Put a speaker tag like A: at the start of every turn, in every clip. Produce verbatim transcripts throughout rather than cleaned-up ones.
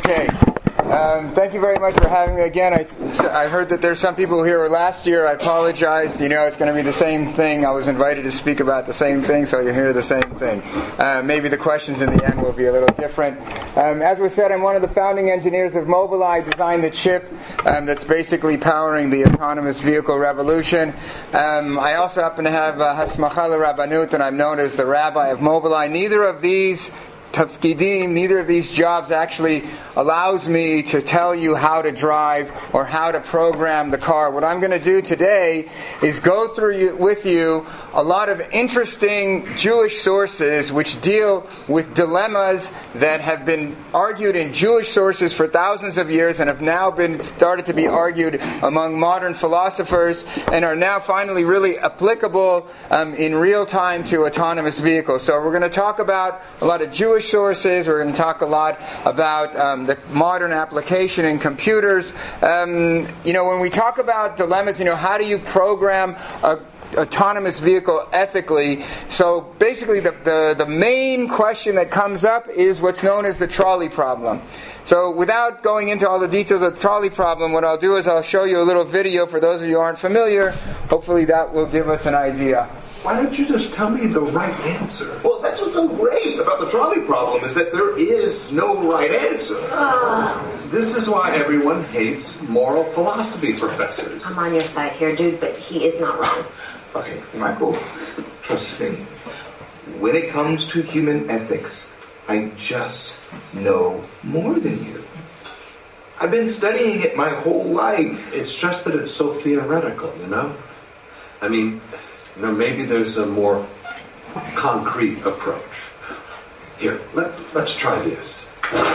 A: Okay. Um, thank you very much for having me again. I, I heard that there's some people here last year. I apologize. You know, it's going to be the same thing. I was invited to speak about the same thing, so you hear the same thing. Uh, maybe the questions in the end will be a little different. Um, as we said, I'm one of the founding engineers of Mobileye. I designed the chip um, that's basically powering the autonomous vehicle revolution. Um, I also happen to have uh, Hasmacha L'Rabbanut, and I'm known as the rabbi of Mobileye. Neither of these tafkidim, neither of these jobs actually allows me to tell you how to drive or how to program the car. What I'm going to do today is go through you, with you a lot of interesting Jewish sources which deal with dilemmas that have been argued in Jewish sources for thousands of years and have now been started to be argued among modern philosophers and are now finally really applicable um, in real time to autonomous vehicles. So we're going to talk about a lot of Jewish sources. We're going to talk a lot about um, the modern application in computers. Um, you know, when we talk about dilemmas, you know, how do you program a autonomous vehicle ethically? So basically the, the, the main question that comes up is what's known as the trolley problem. So without going into all the details of the trolley problem, what I'll do is I'll show you a little video for those of you who aren't familiar. Hopefully that will give us an idea.
B: Why don't you just tell me the right answer?
C: Well, that's what's so great about the trolley problem is that there is no right answer.
D: Uh,
B: This is why everyone hates moral philosophy professors.
D: I'm on your side here, dude, but he is not wrong.
C: Okay, Michael, trust me. When it comes to human ethics, I just know more than you. I've been studying it my whole life.
B: It's just that it's so theoretical, you know? I mean, you know, maybe there's a more concrete approach. Here, let, let's try this.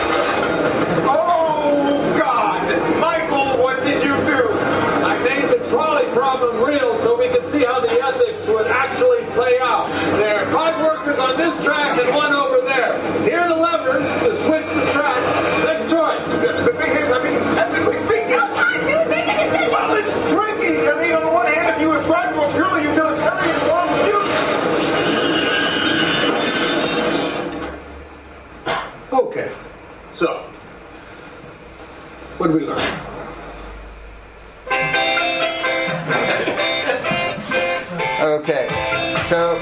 E: Oh, God! Michael, what did you do? I made the trolley problem real so we could see how the ethics would actually play out. There are five workers on this track and one over there. Here are the levers to switch the tracks. Make a choice.
C: The thing is, I mean, ethically speaking...
D: No time, dude! Make a decision!
C: Well, it's tricky. I mean, on the one hand, if you ascribe to a purely utilitarian worldview...
B: Okay, so, what did we learn?
A: Okay, so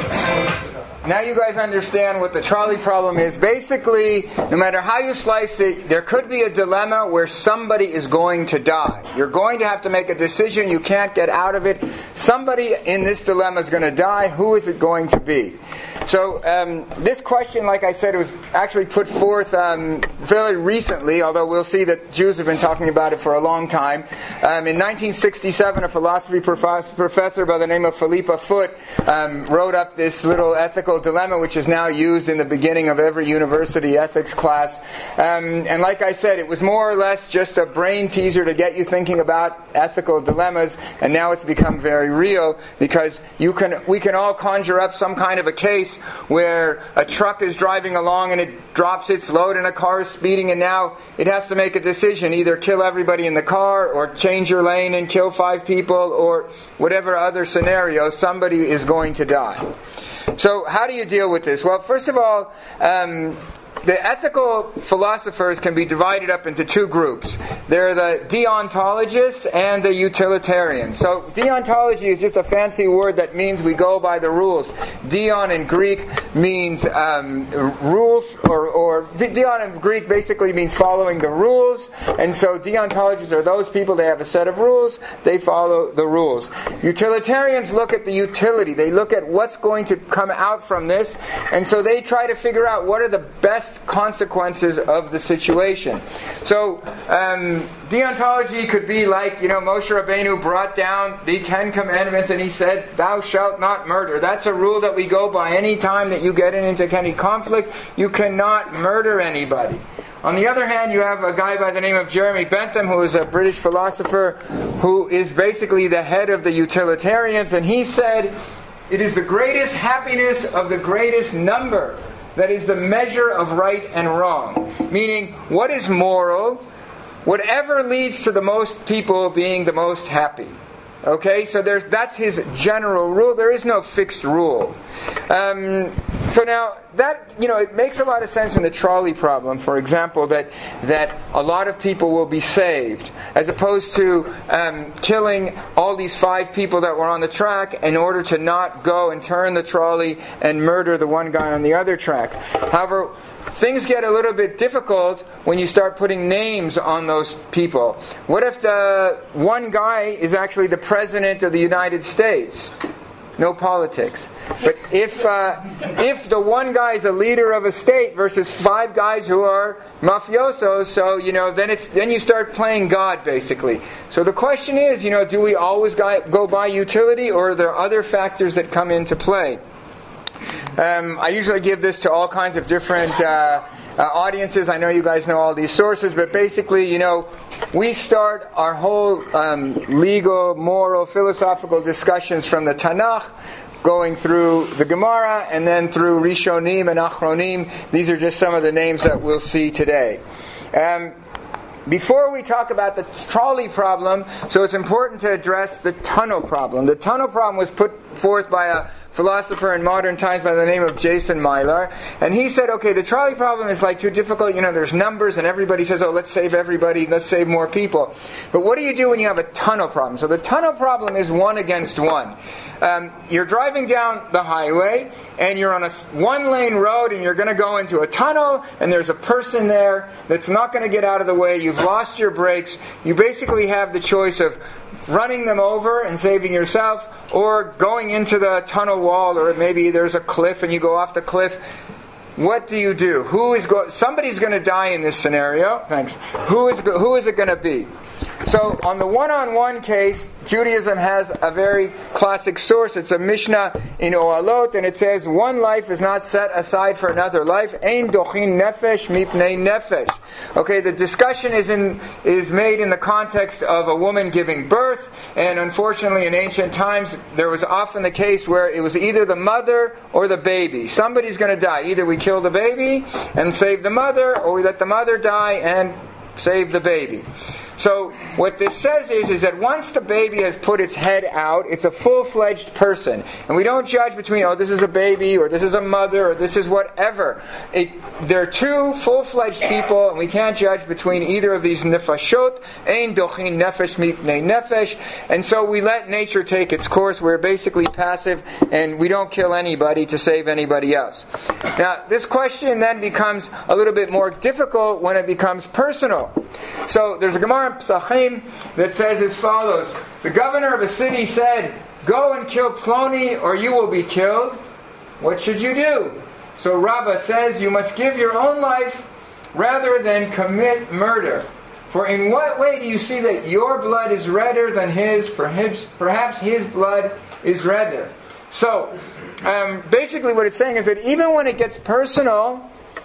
A: now you guys understand what the trolley problem is. Basically, no matter how you slice it, there could be a dilemma where somebody is going to die. You're going to have to make a decision. You can't get out of it. Somebody in this dilemma is going to die. Who is it going to be? So um, this question, like I said, was actually put forth um, fairly recently, although we'll see that Jews have been talking about it for a long time. Um, in nineteen sixty-seven, a philosophy prof- professor by the name of Philippa Foot um, wrote up this little ethical dilemma, which is now used in the beginning of every university ethics class. Um, and like I said, it was more or less just a brain teaser to get you thinking about ethical dilemmas, and now it's become very real because you can we can all conjure up some kind of a case where a truck is driving along and it drops its load and a car is speeding, and now it has to make a decision, either kill everybody in the car or change your lane and kill five people or whatever other scenario, somebody is going to die. So how do you deal with this? Well, first of all, um, the ethical philosophers can be divided up into two groups. They're the deontologists and the utilitarians. So deontology is just a fancy word that means we go by the rules. Deon in Greek means um, rules, or, or deon in Greek basically means following the rules. And so deontologists are those people, they have a set of rules, they follow the rules. Utilitarians look at the utility. They look at what's going to come out from this, and so they try to figure out what are the best consequences of the situation. So um, deontology could be like, you know, Moshe Rabbeinu brought down the Ten Commandments and he said, thou shalt not murder. That's a rule that we go by any time that you get into any conflict. You cannot murder anybody. On the other hand, you have a guy by the name of Jeremy Bentham, who is a British philosopher who is basically the head of the utilitarians, and he said, it is the greatest happiness of the greatest number that is the measure of right and wrong. Meaning, what is moral? Whatever leads to the most people being the most happy. Okay, so there's that's his general rule. There is no fixed rule. Um, So now that, you know, it makes a lot of sense in the trolley problem, for example, that that a lot of people will be saved, as opposed to um, killing all these five people that were on the track in order to not go and turn the trolley and murder the one guy on the other track. However, things get a little bit difficult when you start putting names on those people. What if the one guy is actually the President of the United States? No politics. But if uh, if the one guy is a leader of a state versus five guys who are mafiosos, so you know, then it's then you start playing God basically. So the question is, you know, do we always go by utility, or are there other factors that come into play? Um, I usually give this to all kinds of different uh, uh, audiences. I know you guys know all these sources, but basically, you know, we start our whole um, legal, moral, philosophical discussions from the Tanakh, going through the Gemara, and then through Rishonim and Achronim. These are just some of the names that we'll see today. Um, Before we talk about the trolley problem, so it's important to address the tunnel problem. The tunnel problem was put forth by a philosopher in modern times by the name of Jason Mylar. And he said, okay, the trolley problem is like too difficult. You know, there's numbers and everybody says, oh, let's save everybody, let's save more people. But what do you do when you have a tunnel problem? So the tunnel problem is one against one. Um, you're driving down the highway and you're on a one-lane road and you're going to go into a tunnel and there's a person there that's not going to get out of the way. You've lost your brakes. You basically have the choice of running them over and saving yourself, or going into the tunnel wall, or maybe there's a cliff and you go off the cliff. What do you do? Who is go- Somebody's going to die in this scenario. Thanks. Who is go- who is it going to be? So on the one-on-one case, Judaism has a very classic source. It's a Mishnah in Ohalot, and it says, one life is not set aside for another life. Ein dochin nefesh mipnei nefesh. Okay, the discussion is in is made in the context of a woman giving birth, and unfortunately in ancient times there was often the case where it was either the mother or the baby. Somebody's going to die. Either we kill the baby and save the mother, or we let the mother die and save the baby. So what this says is, is that once the baby has put its head out, it's a full-fledged person. And we don't judge between, oh, this is a baby, or this is a mother, or this is whatever. It, they're two full-fledged people, and we can't judge between either of these nefashot. Ein dochin nefesh mipnei nefesh. And so we let nature take its course. We're basically passive, and we don't kill anybody to save anybody else. Now, this question then becomes a little bit more difficult when it becomes personal. So there's a Gemara Psachim that says as follows: the governor of a city said, go and kill Ploni or you will be killed. What should you do? So Rabbah says, you must give your own life rather than commit murder. For in what way do you see that your blood is redder than his? Perhaps, perhaps his blood is redder. So um, basically what it's saying is that even when it gets personal,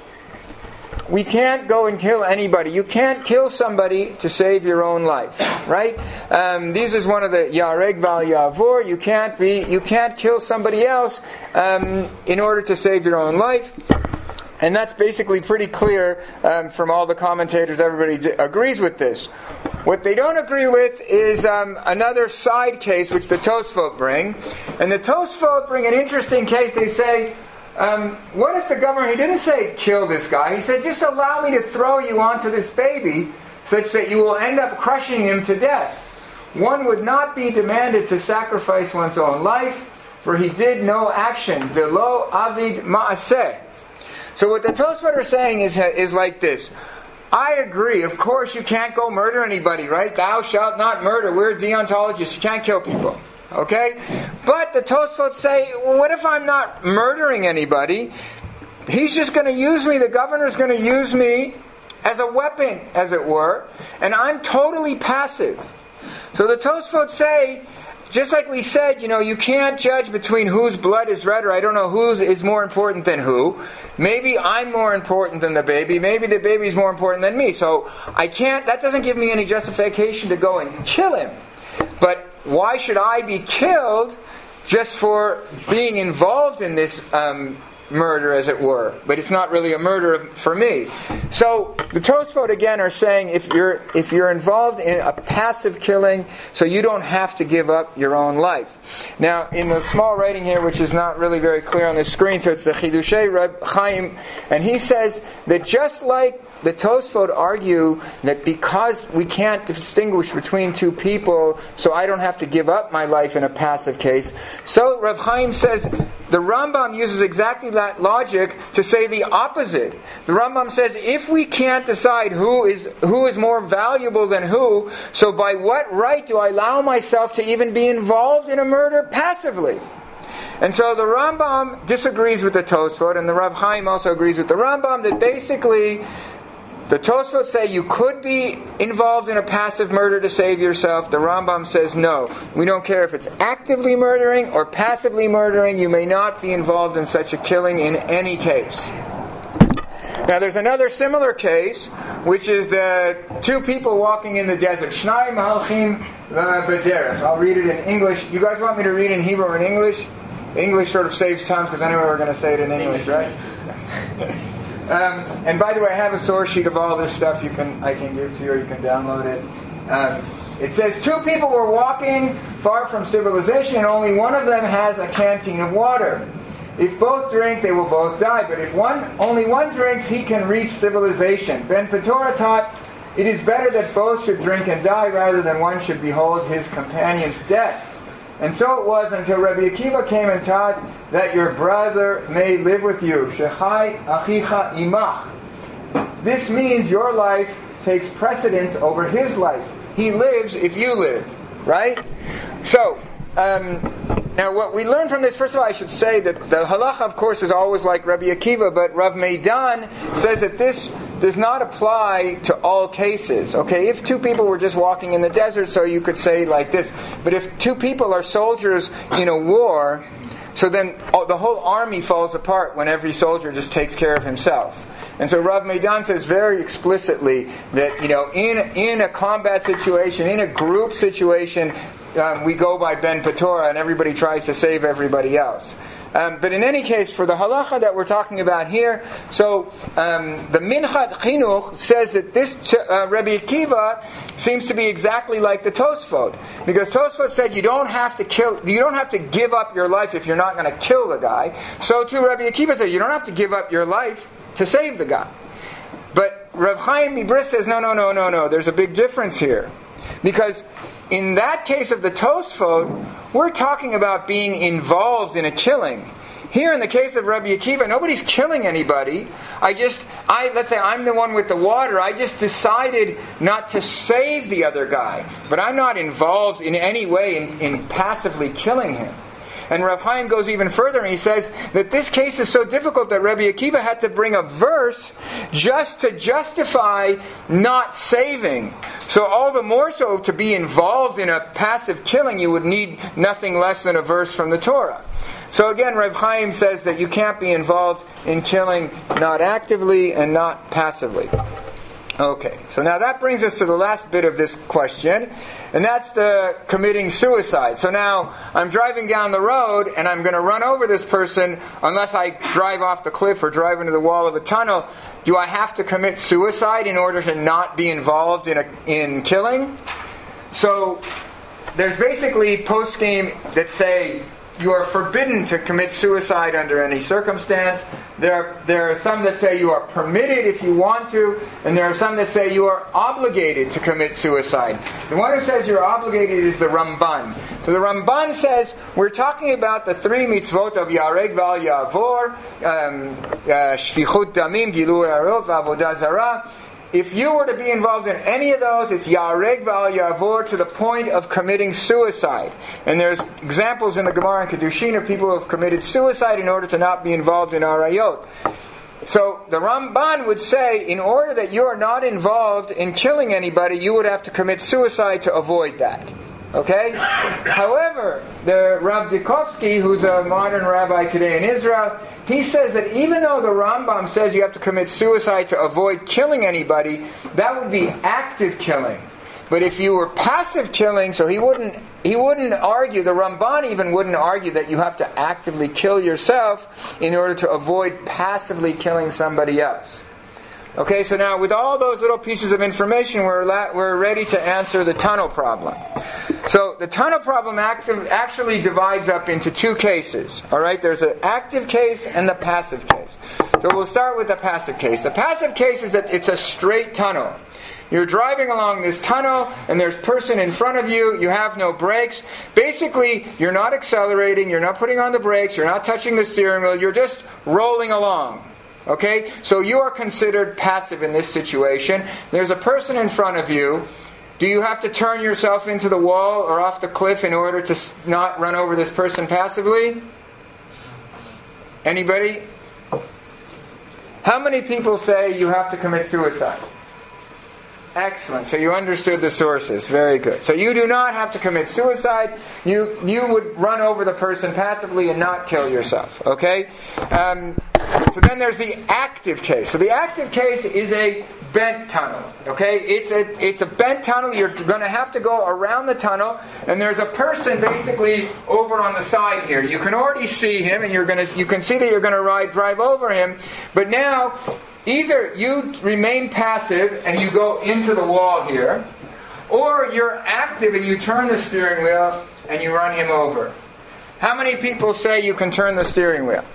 A: we can't go and kill anybody. You can't kill somebody to save your own life, right? Um, this is one of the Yareg Val Yavor. You can't be, you can't kill somebody else um, in order to save your own life. And that's basically pretty clear um, from all the commentators. Everybody d- agrees with this. What they don't agree with is um, another side case which the Tosfot bring. And the Tosfot bring an interesting case. They say, Um, what if the governor, he didn't say kill this guy, he said just allow me to throw you onto this baby such that you will end up crushing him to death. One would not be demanded to sacrifice one's own life, for he did no action. De lo avid ma'aseh. So what the Tosfot are saying is, is like this. I agree, of course you can't go murder anybody, right? Thou shalt not murder. We're deontologists, you can't kill people. Okay? But the Tosfot say, well, what if I'm not murdering anybody? He's just going to use me, the governor's going to use me as a weapon, as it were, and I'm totally passive. So the Tosfot say, just like we said, you know, you can't judge between whose blood is redder. I don't know whose is more important than who. Maybe I'm more important than the baby. Maybe the baby's more important than me. So I can't, that doesn't give me any justification to go and kill him. But why should I be killed just for being involved in this um, murder, as it were, but it's not really a murder for me. So the Tosfot again are saying if you're if you're involved in a passive killing, so you don't have to give up your own life. Now, in the small writing here, which is not really very clear on the screen, so it's the Chidushei Reb Chaim, and he says that just like the Tosfot argue that because we can't distinguish between two people, so I don't have to give up my life in a passive case, so Rav Chaim says the Rambam uses exactly that logic to say the opposite. The Rambam says if we can't decide who is who is more valuable than who, so by what right do I allow myself to even be involved in a murder passively? And so the Rambam disagrees with the Tosfot, and the Rav Chaim also agrees with the Rambam that basically the Tosfot say you could be involved in a passive murder to save yourself. The Rambam says no. We don't care if it's actively murdering or passively murdering. You may not be involved in such a killing in any case. Now there's another similar case, which is the two people walking in the desert. Shnai Malchim B'derech. I'll read it in English. You guys want me to read in Hebrew or in English? English sort of saves time because anyway we're going to say it in English, right? Um, and by the way, I have a source sheet of all this stuff you can I can give to you, or you can download it. Um, it says, two people were walking far from civilization, and only one of them has a canteen of water. If both drink, they will both die. But if one only one drinks, he can reach civilization. Ben Petora taught, it is better that both should drink and die, rather than one should behold his companion's death. And so it was until Rabbi Akiva came and taught that your brother may live with you. Shechai achicha imach. This means your life takes precedence over his life. He lives if you live. Right? So, um, now what we learn from this, first of all, I should say that the halacha, of course, is always like Rabbi Akiva, but Rav Meidan says that this does not apply to all cases. Okay, if two people were just walking in the desert, so you could say like this. But if two people are soldiers in a war, so then the whole army falls apart when every soldier just takes care of himself. And so Rav Meidan says very explicitly that, you know, in in a combat situation, in a group situation, um, we go by Ben Petora and everybody tries to save everybody else. Um, but in any case, for the halacha that we're talking about here, so um, the Minchat Chinuch says that this uh, Rabbi Akiva seems to be exactly like the Tosfot, because Tosfot said you don't have to kill, you don't have to give up your life if you're not going to kill the guy. So too Rabbi Akiva said you don't have to give up your life to save the guy. But Rav Chaim Mibris says no, no, no, no, no. There's a big difference here, because in that case of the Tosfot, we're talking about being involved in a killing. Here in the case of Rabbi Akiva, nobody's killing anybody. I just, I let's say I'm the one with the water. I just decided not to save the other guy. But I'm not involved in any way in, in passively killing him. And Rav Chaim goes even further and he says that this case is so difficult that Rabbi Akiva had to bring a verse just to justify not saving. So all the more so to be involved in a passive killing, you would need nothing less than a verse from the Torah. So again, Rav Chaim says that you can't be involved in killing not actively and not passively. Okay, so now that brings us to the last bit of this question, and that's the committing suicide. So now I'm driving down the road and I'm going to run over this person unless I drive off the cliff or drive into the wall of a tunnel. Do I have to commit suicide in order to not be involved in a, in killing? So there's basically poskim that say you are forbidden to commit suicide under any circumstance. There are, there are some that say you are permitted if you want to, and there are some that say you are obligated to commit suicide. The one who says you're obligated is the Ramban. So the Ramban says we're talking about the three mitzvot of Yareg Val Yavor, Shfichut Damim, Gilu Arov, Avodah Zarah. If you were to be involved in any of those, it's Yareg Val Yavor to the point of committing suicide. And there's examples in the Gemara and Kedushin of people who have committed suicide in order to not be involved in Arayot. So the Ramban would say, in order that you are not involved in killing anybody, you would have to commit suicide to avoid that. Okay? However, the Rav Dikovsky, who's a modern rabbi today in Israel, he says that even though the Rambam says you have to commit suicide to avoid killing anybody, that would be active killing. But if you were passive killing, so he wouldn't he wouldn't argue, the Ramban even wouldn't argue that you have to actively kill yourself in order to avoid passively killing somebody else. Okay, so now with all those little pieces of information, we're la- we're ready to answer the tunnel problem. So the tunnel problem actu- actually divides up into two cases. All right, there's an active case and the passive case. So we'll start with the passive case. The passive case is that it's a straight tunnel. You're driving along this tunnel, and there's a person in front of you. You have no brakes. Basically, you're not accelerating. You're not putting on the brakes. You're not touching the steering wheel. You're just rolling along. Okay? So you are considered passive in this situation. There's a person in front of you. Do you have to turn yourself into the wall or off the cliff in order to not run over this person passively? Anybody? How many people say you have to commit suicide? Excellent. So you understood the sources. Very good. So you do not have to commit suicide. You you would run over the person passively and not kill yourself. Okay? Um, so then there's the active case. So the active case is a bent tunnel. Okay? It's a it's a bent tunnel. You're going to have to go around the tunnel, and there's a person basically over on the side here. You can already see him, and you're going to you can see that you're going to ride drive over him. But now, either you remain passive and you go into the wall here, or you're active and you turn the steering wheel and you run him over. How many people say you can turn the steering wheel?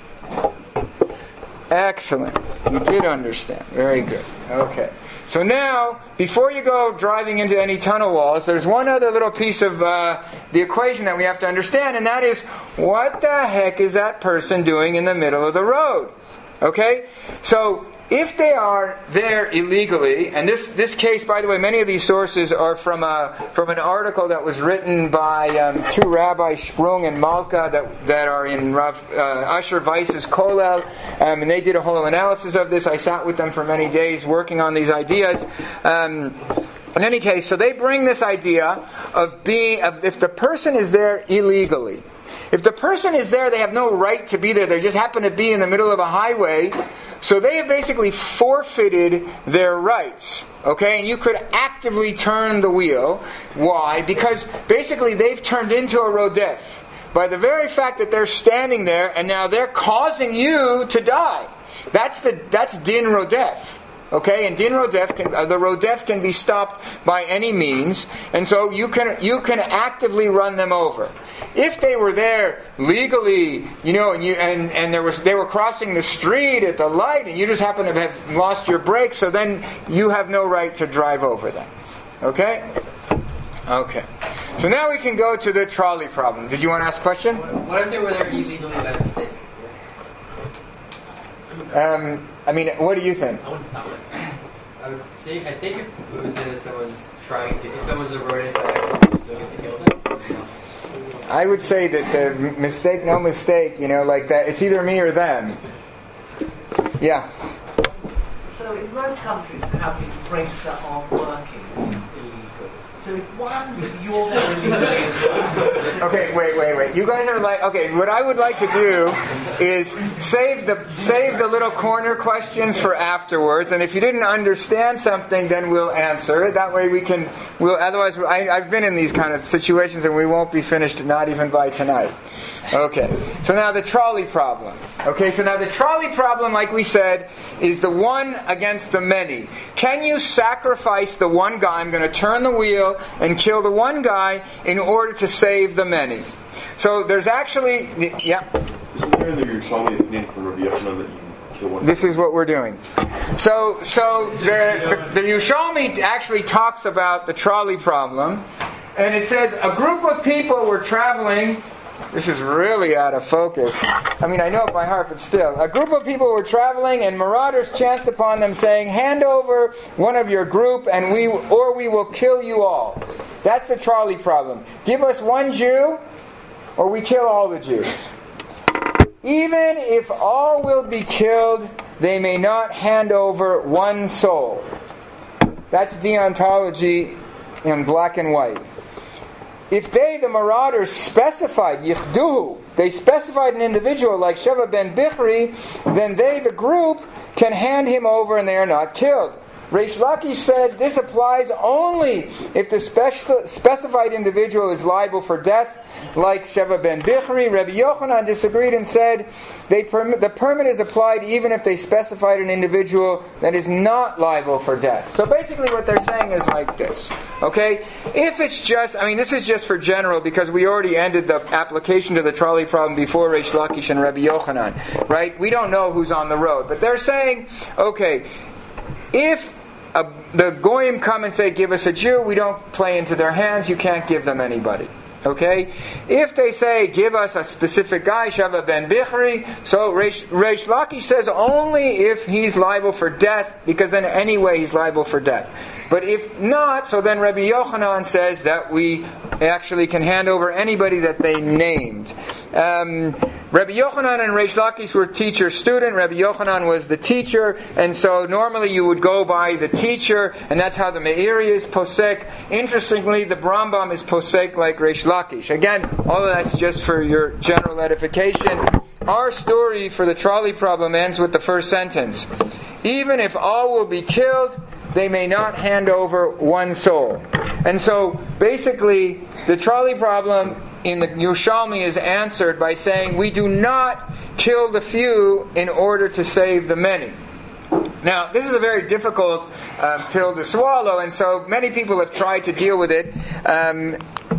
A: Excellent. You did understand. Very good. Okay. So now, before you go driving into any tunnel walls, there's one other little piece of uh, the equation that we have to understand, and that is, what the heck is that person doing in the middle of the road? Okay? So, if they are there illegally, and this, this case, by the way, many of these sources are from a from an article that was written by um, two rabbis, Sprung and Malka, that that are in Rav, uh, Asher Weiss's Kollel, um, and they did a whole analysis of this. I sat with them for many days working on these ideas. Um, in any case, so they bring this idea of being, of if the person is there illegally. If the person is there, they have no right to be there. They just happen to be in the middle of a highway. So they have basically forfeited their rights. Okay? And you could actively turn the wheel. Why? Because basically they've turned into a rodef. By the very fact that they're standing there and now they're causing you to die. That's the that's din rodef. Okay, and din rodef can, uh, the rodef can be stopped by any means, and so you can you can actively run them over. If they were there legally, you know, and you and, and there was they were crossing the street at the light, and you just happen to have lost your brakes, so then you have no right to drive over them. Okay, okay. So now we can go to the trolley problem. Did you want to ask a question?
F: What if they were there illegally by mistake?
A: Um, I mean, what do you think?
F: I wouldn't stop it. I would think. I think if it was that if someone's trying to, if someone's avoiding by accident, you still get to kill them.
A: I would say that the mistake, no mistake, you know, like that. It's either me or them. Yeah.
G: So in most countries, having brakes that aren't working is illegal. So if one's if you're there illegally.
A: Okay, wait, wait, wait. You guys are like, okay, what I would like to do is save the save the little corner questions for afterwards, and if you didn't understand something, then we'll answer it. That way we can, we'll, otherwise, I, I've been in these kind of situations and we won't be finished not even by tonight. Okay, so now the trolley problem. Okay, so now the trolley problem, like we said, is the one against the many. Can you sacrifice the one guy? I'm going to turn the wheel and kill the one guy in order to save the many. So there's actually, yeah.
H: Isn't there in the Yerushalmi name from Rabbi Yochanan that you can kill one?
A: This is what we're doing. So, so the, the, the Yerushalmi actually talks about the trolley problem, and it says a group of people were traveling. This is really out of focus. I mean, I know it by heart, but still. A group of people were traveling, and marauders chanced upon them, saying, "Hand over one of your group, and we, or we will kill you all." That's the trolley problem. Give us one Jew, or we kill all the Jews. Even if all will be killed, they may not hand over one soul. That's deontology in black and white. If they, the marauders, specified yichduhu, they specified an individual like Sheva ben Bichri, then they, the group, can hand him over and they are not killed. Reish Lakish said this applies only if the speci- specified individual is liable for death, like Sheva ben Bichri. Rabbi Yochanan disagreed and said they permit, the permit is applied even if they specified an individual that is not liable for death. So basically what they're saying is like this. Okay? If it's just, I mean this is just for general because we already ended the application to the trolley problem before Reish Lakish and Rabbi Yochanan. Right? We don't know who's on the road. But they're saying, okay, if Uh, the Goyim come and say, give us a Jew, we don't play into their hands, you can't give them anybody. Okay? If they say, give us a specific guy, Sheva ben Bichri, so Reish, Reish Lakish says only if he's liable for death, because then anyway he's liable for death. But if not, so then Rabbi Yochanan says that we actually can hand over anybody that they named. Um, Rabbi Yochanan and Reish Lakish were teacher-student. Rabbi Yochanan was the teacher, and so normally you would go by the teacher, and that's how the Meiri is posek. Interestingly, the Rambam is posek like Reish Lakish. Again, all of that's just for your general edification. Our story for the trolley problem ends with the first sentence. Even if all will be killed, they may not hand over one soul. And so, basically, the trolley problem in the Yerushalmi is answered by saying we do not kill the few in order to save the many. Now, this is a very difficult uh, pill to swallow, and so many people have tried to deal with it. Um,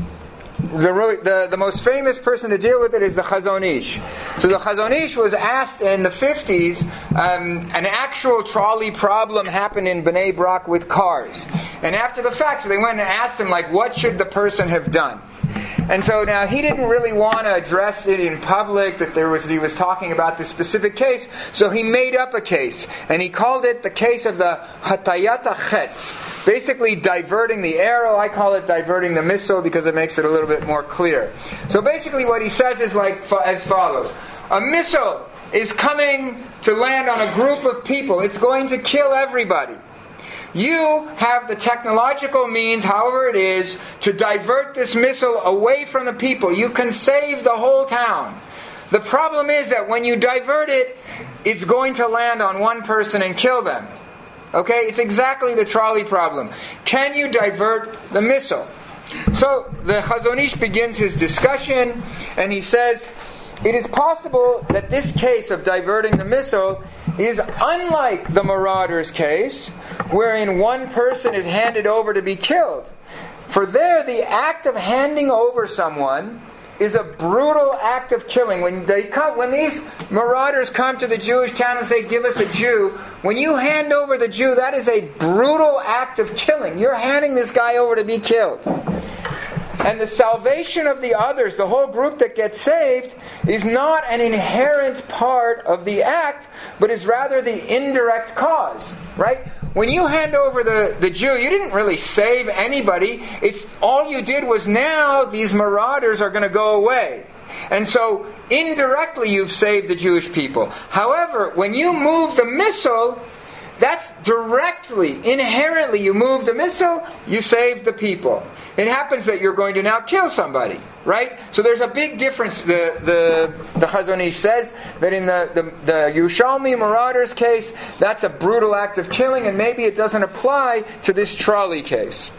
A: The, the, the most famous person to deal with it is the Chazon Ish. So the Chazon Ish was asked in the fifties, um, an actual trolley problem happened in Bnei Brak with cars. And after the fact, so they went and asked him, like, what should the person have done? And so now he didn't really want to address it in public, that there was he was talking about this specific case, so he made up a case. And he called it the case of the Hatayat HaChetz. Basically diverting the arrow. I call it diverting the missile because it makes it a little bit more clear. So basically what he says is like as follows. A missile is coming to land on a group of people. It's going to kill everybody. You have the technological means, however it is, to divert this missile away from the people. You can save the whole town. The problem is that when you divert it, it's going to land on one person and kill them. Okay, it's exactly the trolley problem. Can you divert the missile? So the Chazon Ish begins his discussion, and he says, it is possible that this case of diverting the missile is unlike the Marauders case, wherein one person is handed over to be killed. For there, the act of handing over someone is a brutal act of killing. When they come, when these marauders come to the Jewish town and say, give us a Jew, when you hand over the Jew, that is a brutal act of killing. You're handing this guy over to be killed. And the salvation of the others, the whole group that gets saved, is not an inherent part of the act, but is rather the indirect cause. Right? When you hand over the, the Jew, you didn't really save anybody. It's all you did was now these marauders are going to go away. And so indirectly you've saved the Jewish people. However, when you move the missile, that's directly, inherently, you move the missile, you save the people. It happens that you're going to now kill somebody, right? So there's a big difference. The the, the Chazon Ish says that in the, the, the Yerushalmi Marauders case, that's a brutal act of killing, and maybe it doesn't apply to this trolley case.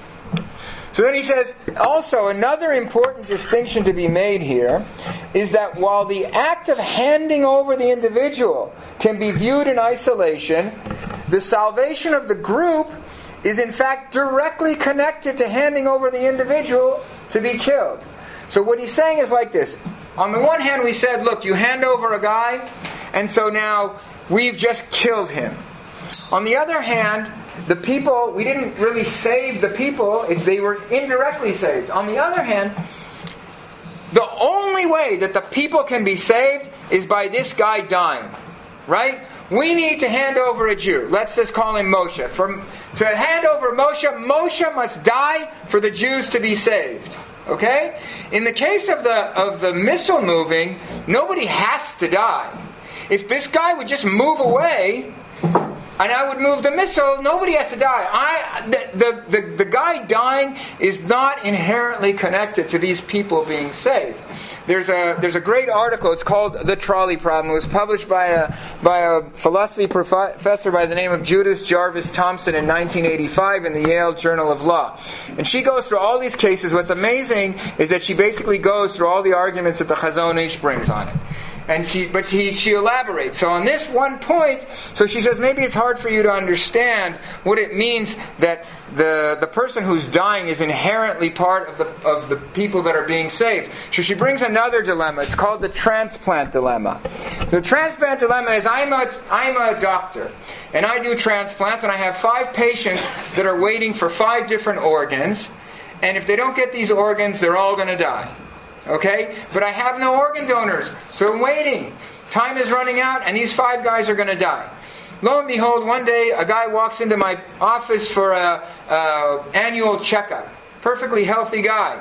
A: So then he says, also another important distinction to be made here is that while the act of handing over the individual can be viewed in isolation, the salvation of the group is in fact directly connected to handing over the individual to be killed. So what he's saying is like this. On the one hand we said, look, you hand over a guy, and so now we've just killed him. On the other hand, the people, we didn't really save the people, they were indirectly saved. On the other hand, the only way that the people can be saved is by this guy dying. Right? We need to hand over a Jew. Let's just call him Moshe. For, to hand over Moshe, Moshe must die for the Jews to be saved. Okay? In the case of the of the missile moving, nobody has to die. If this guy would just move away, and I would move the missile, nobody has to die. I the, the, the, the guy dying is not inherently connected to these people being saved. there's a there's a great article. It's called "The Trolley Problem." It was published by a by a philosophy professor by the name of Judith Jarvis Thompson in nineteen eighty-five in the Yale Journal of Law. And she goes through all these cases. What's amazing is that she basically goes through all the arguments that the Chazon Ish brings on it. And she, but she, she elaborates. So on this one point, so she says maybe it's hard for you to understand what it means that the the person who's dying is inherently part of the of the people that are being saved. So she brings another dilemma. It's called the transplant dilemma. So the transplant dilemma is I'm a I'm a doctor, and I do transplants, and I have five patients that are waiting for five different organs, and if they don't get these organs, they're all going to die. Okay? But I have no organ donors, so I'm waiting. Time is running out, and these five guys are going to die. Lo and behold, one day a guy walks into my office for a, a annual checkup. Perfectly healthy guy.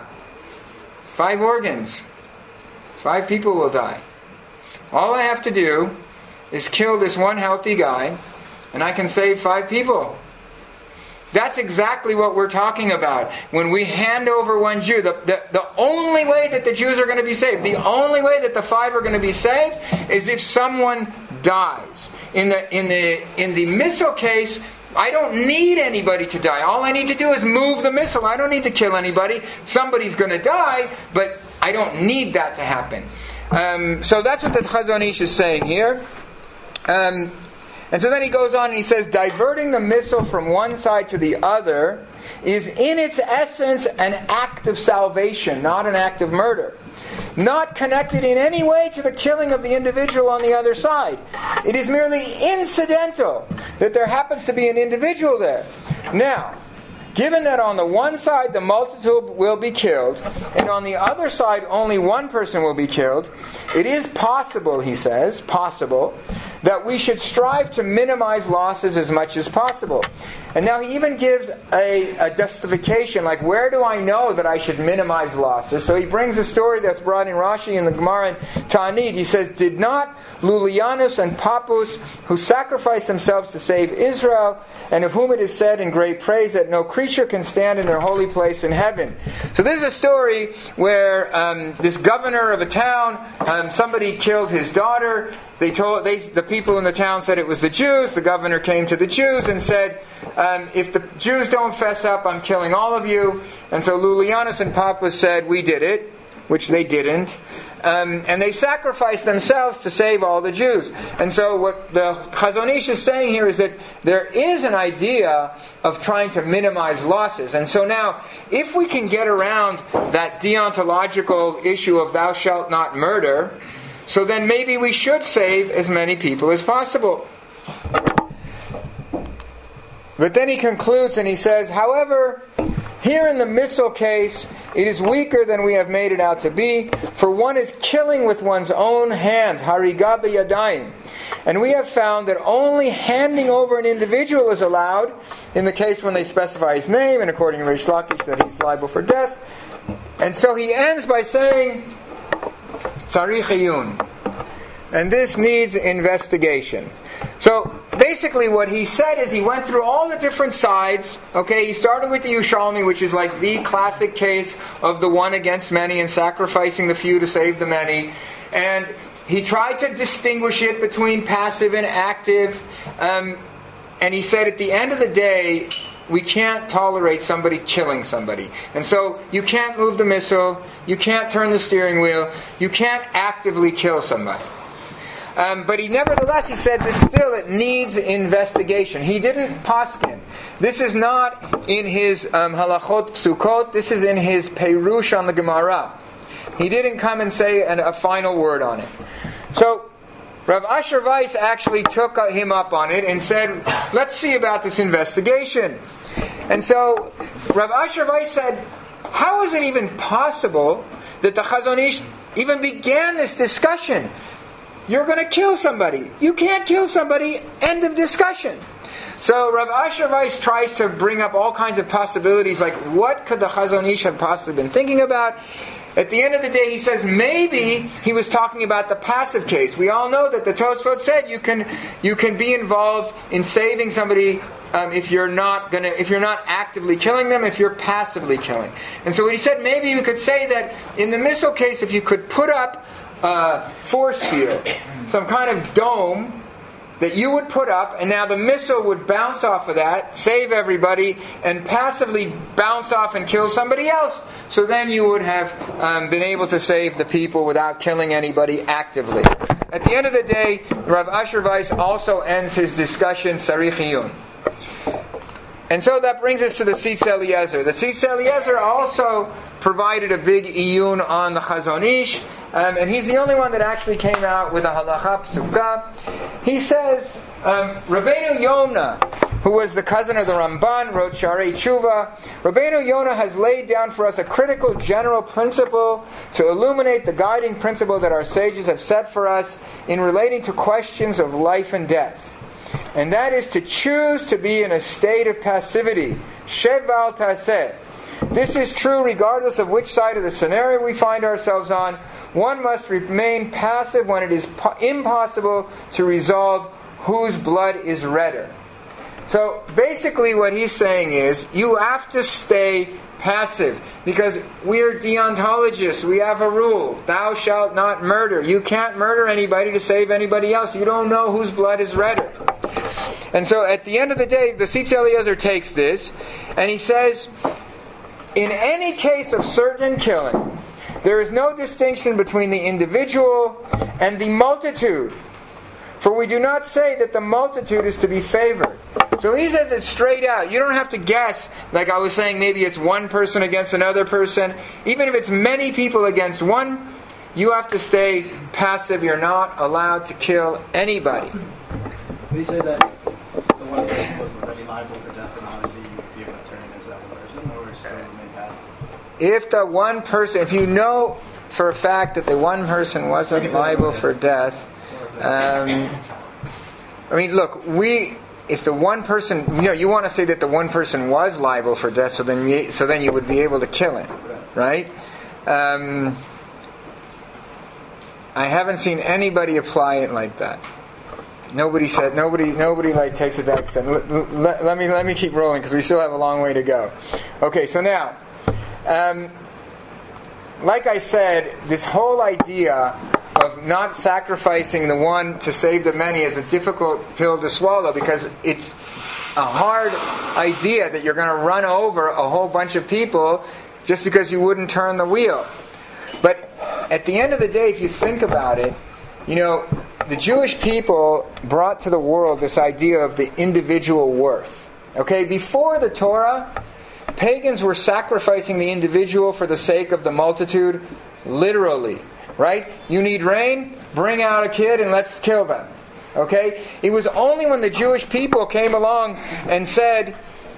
A: Five organs. Five people will die. All I have to do is kill this one healthy guy, and I can save five people. That's exactly what we're talking about. When we hand over one Jew, the, the, the only way that the Jews are going to be saved, the only way that the five are going to be saved, is if someone dies. In the in the in the missile case, I don't need anybody to die. All I need to do is move the missile. I don't need to kill anybody. Somebody's going to die, but I don't need that to happen. Um, so that's what the Chazon Ish is saying here. Um, And so then he goes on and he says, diverting the missile from one side to the other is in its essence an act of salvation, not an act of murder. Not connected in any way to the killing of the individual on the other side. It is merely incidental that there happens to be an individual there. Now, given that on the one side the multitude will be killed, and on the other side only one person will be killed, it is possible, he says, possible, that we should strive to minimize losses as much as possible. And now he even gives a, a justification, like where do I know that I should minimize losses? So he brings a story that's brought in Rashi in the Gemara in Ta'anit. He says, did not Lulianus and Pappus, who sacrificed themselves to save Israel, and of whom it is said in great praise that no creature can stand in their holy place in heaven. So this is a story where um, this governor of a town, um, somebody killed his daughter. They told they, the people in the town said it was the Jews. The governor came to the Jews and said, um, if the Jews don't fess up, I'm killing all of you. And so Lulianus and Pappus said, we did it, which they didn't. Um, and they sacrificed themselves to save all the Jews. And so what the Chazon Ish is saying here is that there is an idea of trying to minimize losses. And so now, if we can get around that deontological issue of thou shalt not murder, so then maybe we should save as many people as possible. But then he concludes and he says, however, here in the missile case, it is weaker than we have made it out to be, for one is killing with one's own hands, hariga b'yadayim. And we have found that only handing over an individual is allowed, in the case when they specify his name, and according to Reish Lakish that he's liable for death. And so he ends by saying, tzarich iyun. And this needs investigation. So basically what he said is he went through all the different sides. Okay, he started with the Yerushalmi, which is like the classic case of the one against many and sacrificing the few to save the many. And he tried to distinguish it between passive and active. Um, and he said at the end of the day, we can't tolerate somebody killing somebody. And so you can't move the missile, you can't turn the steering wheel, you can't actively kill somebody. Um, but he nevertheless, he said, this still, it needs investigation. He didn't poskin. This is not in his um, halachot psukot. This is in his perush on the Gemara. He didn't come and say an, a final word on it. So Rav Asher Weiss actually took him up on it and said, let's see about this investigation. And so Rav Asher Weiss said, how is it even possible that the Chazon Ish even began this discussion? You're going to kill somebody. You can't kill somebody. End of discussion. So Rav Asher Weiss tries to bring up all kinds of possibilities, like what could the Chazon Ish have possibly been thinking about? At the end of the day, he says maybe he was talking about the passive case. We all know that the Tosfot said you can you can be involved in saving somebody um, if you're not gonna, if you're not actively killing them, if you're passively killing. And so he said maybe you could say that in the missile case, if you could put up a force field, some kind of dome that you would put up, and now the missile would bounce off of that, save everybody, and passively bounce off and kill somebody else. So then you would have um, been able to save the people without killing anybody actively. At the end of the day, Rav Asher Weiss also ends his discussion, Sarich Iyun. And so that brings us to the Tzitz Eliezer. The Tzitz Eliezer also provided a big iyun on the Chazon Ish, um, and he's the only one that actually came out with a halacha psuka. He says, um, Rabbeinu Yonah, who was the cousin of the Ramban, wrote Sharei Tshuva. Rabbeinu Yonah has laid down for us a critical general principle to illuminate the guiding principle that our sages have set for us in relating to questions of life and death. And that is to choose to be in a state of passivity. Shev al taseh. This is true regardless of which side of the scenario we find ourselves on. One must remain passive when it is po- impossible to resolve whose blood is redder. So basically what he's saying is you have to stay passive, because we're deontologists. We have a rule: thou shalt not murder. You can't murder anybody to save anybody else. You don't know whose blood is redder. And so at the end of the day, the Tzitz Eliezer takes this and he says, in any case of certain killing, there is no distinction between the individual and the multitude. For we do not say that the multitude is to be favored. So he says it straight out. You don't have to guess, like I was saying, maybe it's one person against another person. Even if it's many people against one, you have to stay passive. You're not allowed to kill anybody.
I: Would you say that if the one person was already liable for death, then obviously you would be able to turn against that one person, or still remain passive?
A: If the one person, if you know for a fact that the one person wasn't liable for death, um, I mean, look, we, if the one person, you know, you want to say that the one person was liable for death, so then you, so then you would be able to kill him, right? Um, I haven't seen anybody apply it like that. Nobody said, nobody, nobody like takes it that extent. Let, let, let me, let me keep rolling because we still have a long way to go. Okay, so now, um, like I said, this whole idea of not sacrificing the one to save the many is a difficult pill to swallow, because it's a hard idea that you're going to run over a whole bunch of people just because you wouldn't turn the wheel. But at the end of the day, if you think about it, you know, the Jewish people brought to the world this idea of the individual worth. Okay, before the Torah, pagans were sacrificing the individual for the sake of the multitude, literally. Right? You need rain? Bring out a kid and let's kill them. Okay? It was only when the Jewish people came along and said,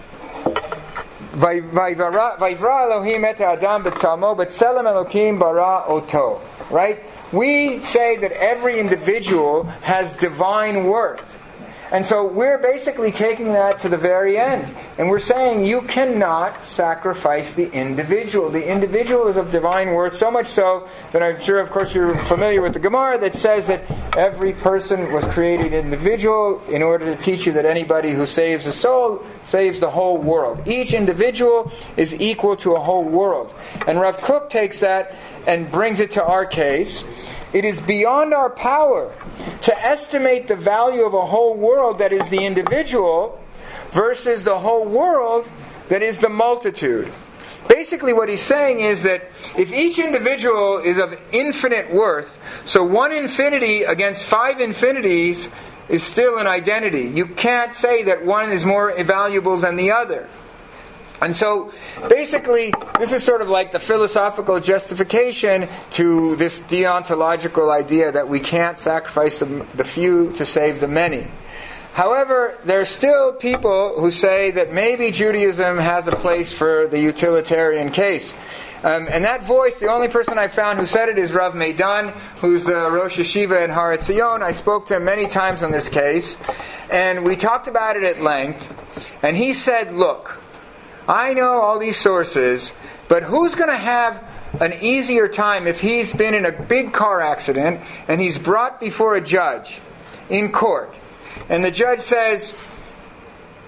A: Vayvra Elohim et Adam b'tzalmo b'tzelem Elokim bara oto. Right? We say that every individual has divine worth. And so we're basically taking that to the very end. And we're saying you cannot sacrifice the individual. The individual is of divine worth, so much so that I'm sure, of course, you're familiar with the Gemara that says that every person was created individual in order to teach you that anybody who saves a soul saves the whole world. Each individual is equal to a whole world. And Rav Kook takes that and brings it to our case. It is beyond our power to estimate the value of a whole world that is the individual versus the whole world that is the multitude. Basically what he's saying is that if each individual is of infinite worth, so one infinity against five infinities is still an identity. You can't say that one is more valuable than the other. And so, basically, this is sort of like the philosophical justification to this deontological idea that we can't sacrifice the, the few to save the many. However, there are still people who say that maybe Judaism has a place for the utilitarian case. Um, and that voice, the only person I found who said it is Rav Meidan, who's the Rosh Yeshiva in Har Etzion. I spoke to him many times on this case, and we talked about it at length. And he said, look, I know all these sources, but who's going to have an easier time if he's been in a big car accident and he's brought before a judge in court, and the judge says,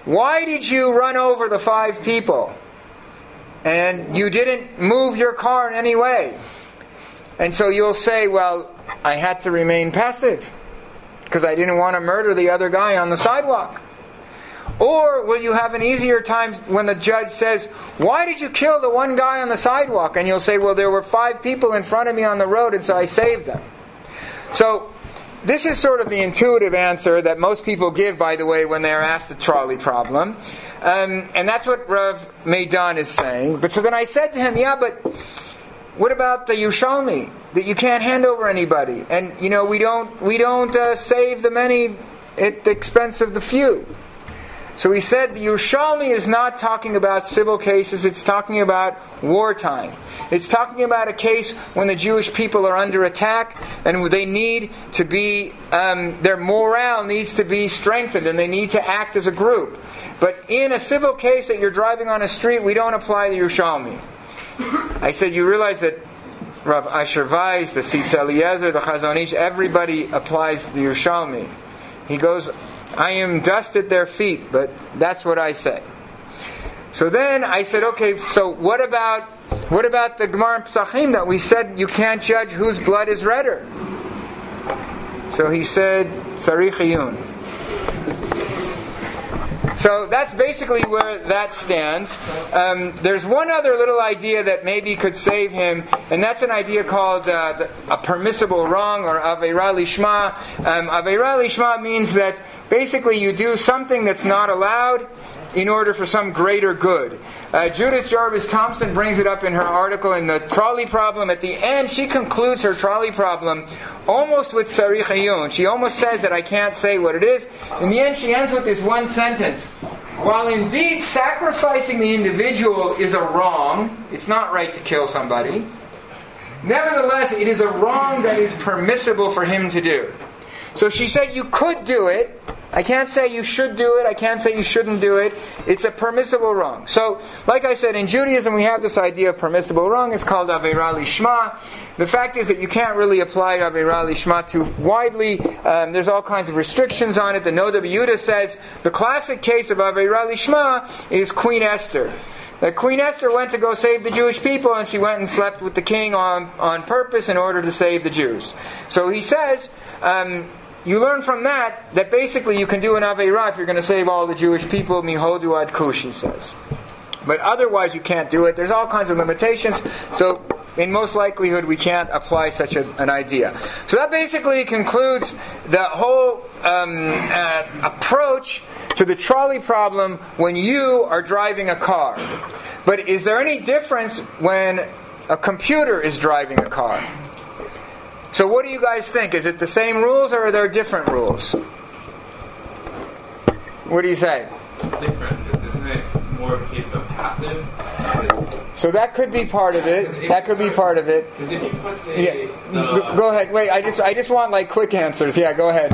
A: why did you run over the five people? And you didn't move your car in any way. And so you'll say, well, I had to remain passive because I didn't want to murder the other guy on the sidewalk. Or will you have an easier time when the judge says, why did you kill the one guy on the sidewalk? And you'll say, well, there were five people in front of me on the road, and so I saved them. So this is sort of the intuitive answer that most people give, by the way, when they're asked the trolley problem. Um, and that's what Rav Meidan is saying. But so then I said to him, yeah, but what about the Yerushalmi? That you can't hand over anybody. And, you know, we don't, we don't uh, save the many at the expense of the few. So he said the Yerushalmi is not talking about civil cases, it's talking about wartime. It's talking about a case when the Jewish people are under attack and they need to be, um, their morale needs to be strengthened and they need to act as a group. But in a civil case that you're driving on a street, we don't apply the Yerushalmi. I said, you realize that Rav Asher Weiss, the Sitz Eliezer, the Chazon Ish, everybody applies the Yerushalmi. He goes, I am dust at their feet, but that's what I say. So then I said, okay, so what about what about the Gemara in Pesachim that we said you can't judge whose blood is redder? So he said, Tzarich Iyun. So that's basically where that stands. Um, there's one other little idea that maybe could save him, and that's an idea called uh, the, a permissible wrong, or Aveira Lishma. Um, Aveira Lishma means that basically you do something that's not allowed in order for some greater good. Uh, Judith Jarvis Thompson brings it up in her article in the trolley problem. At the end, she concludes her trolley problem almost with Tzarich Iyun. She almost says that I can't say what it is. In the end, she ends with this one sentence. While indeed sacrificing the individual is a wrong, it's not right to kill somebody, nevertheless, it is a wrong that is permissible for him to do. So she said you could do it. I can't say you should do it. I can't say you shouldn't do it. It's a permissible wrong. So, like I said, in Judaism we have this idea of permissible wrong. It's called Aveira Lishma. The fact is that you can't really apply Aveira Lishma too widely. Um, there's all kinds of restrictions on it. The Noda B'Yehuda says the classic case of Aveira Lishma is Queen Esther. That Queen Esther went to go save the Jewish people, and she went and slept with the king on, on purpose in order to save the Jews. So he says, um, you learn from that that basically you can do an Aveira if you're going to save all the Jewish people, mihodu ad kush, he says. But otherwise you can't do it. There's all kinds of limitations. So in most likelihood we can't apply such a, an idea. So that basically concludes the whole um, uh, approach to the trolley problem when you are driving a car. But is there any difference when a computer is driving a car? So what do you guys think? Is it the same rules or are there different rules? What do you say?
J: It's different. Isn't it? It's more of a case of passive.
A: So that could be part of it. That could be part of it.
J: Because if you put the,
A: yeah.
J: the,
A: Go ahead. Wait. I just I just want like quick answers. Yeah. Go ahead.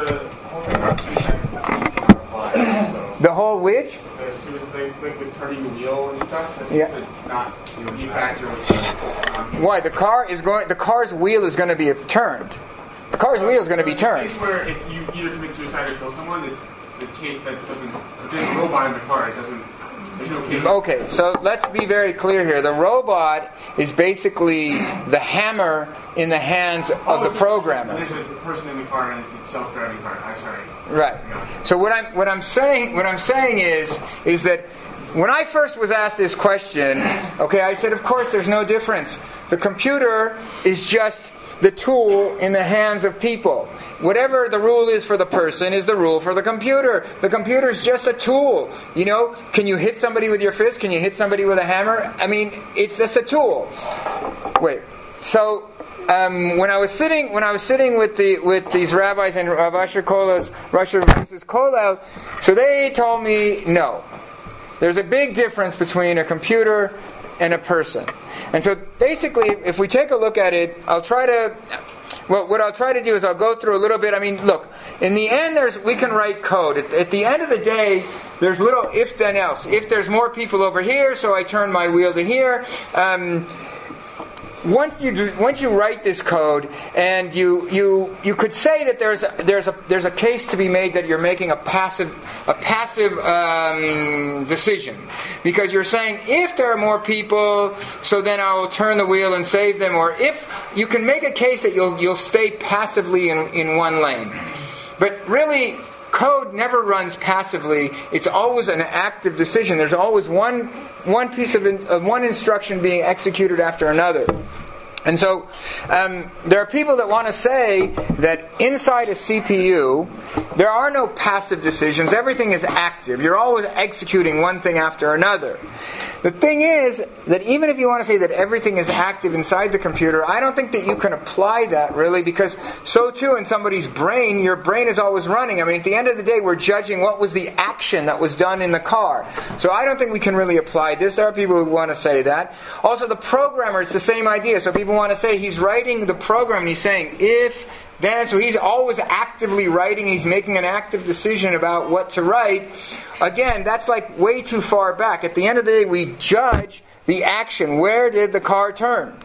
A: The whole which?
H: Like, like with turning the wheel and stuff. That's
A: yeah.
H: Not you know, you factor with um,
A: why the car is going? The car's wheel is going to be turned. The car's wheel is going to be turned.
H: The case where if you either commit suicide or kill someone, it's the case that doesn't. It's just a robot in the car. It doesn't. There's no case.
A: Okay, so let's be very clear here. The robot is basically the hammer in the hands of
H: oh,
A: the programmer.
H: There's a person in the car and it's a self-driving car. I'm sorry.
A: Right. So what I'm what I'm saying what I'm saying is is that when I first was asked this question, okay, I said, of course, there's no difference. The computer is just the tool in the hands of people. Whatever the rule is for the person is the rule for the computer. The computer is just a tool. You know, can you hit somebody with your fist? Can you hit somebody with a hammer? I mean, it's just a tool. Wait. So um, when I was sitting when I was sitting with the with these rabbis and Rav Asher Kollel's Rasher versus Kollel, so they told me no. There's a big difference between a computer and a person. And so basically, if we take a look at it, I'll try to, well, what I'll try to do is I'll go through a little bit. I mean, look, in the end, there's we can write code. At, at the end of the day, there's little if then else. If there's more people over here, so I turn my wheel to here. Um, once you once you write this code, and you you you could say that there's a, there's a there's a case to be made that you're making a passive a passive um, decision, because you're saying if there are more people, so then I will turn the wheel and save them, or if you can make a case that you'll you'll stay passively in, in one lane, but really. Code never runs passively. It's always an active decision. There's always one one piece of in, uh, one instruction being executed after another. And so um, there are people that want to say that inside a C P U there are no passive decisions. Everything is active. You're always executing one thing after another. The thing is that even if you want to say that everything is active inside the computer, I don't think that you can apply that really, because so too in somebody's brain, your brain is always running. I mean, at the end of the day, we're judging what was the action that was done in the car. So I don't think we can really apply this. There are people who want to say that. Also, the programmer, it's the same idea. So people want to say he's writing the program and he's saying if, then, so he's always actively writing, he's making an active decision about what to write. Again, that's like way too far back. At the end of the day, we judge the action. Where did the car turn?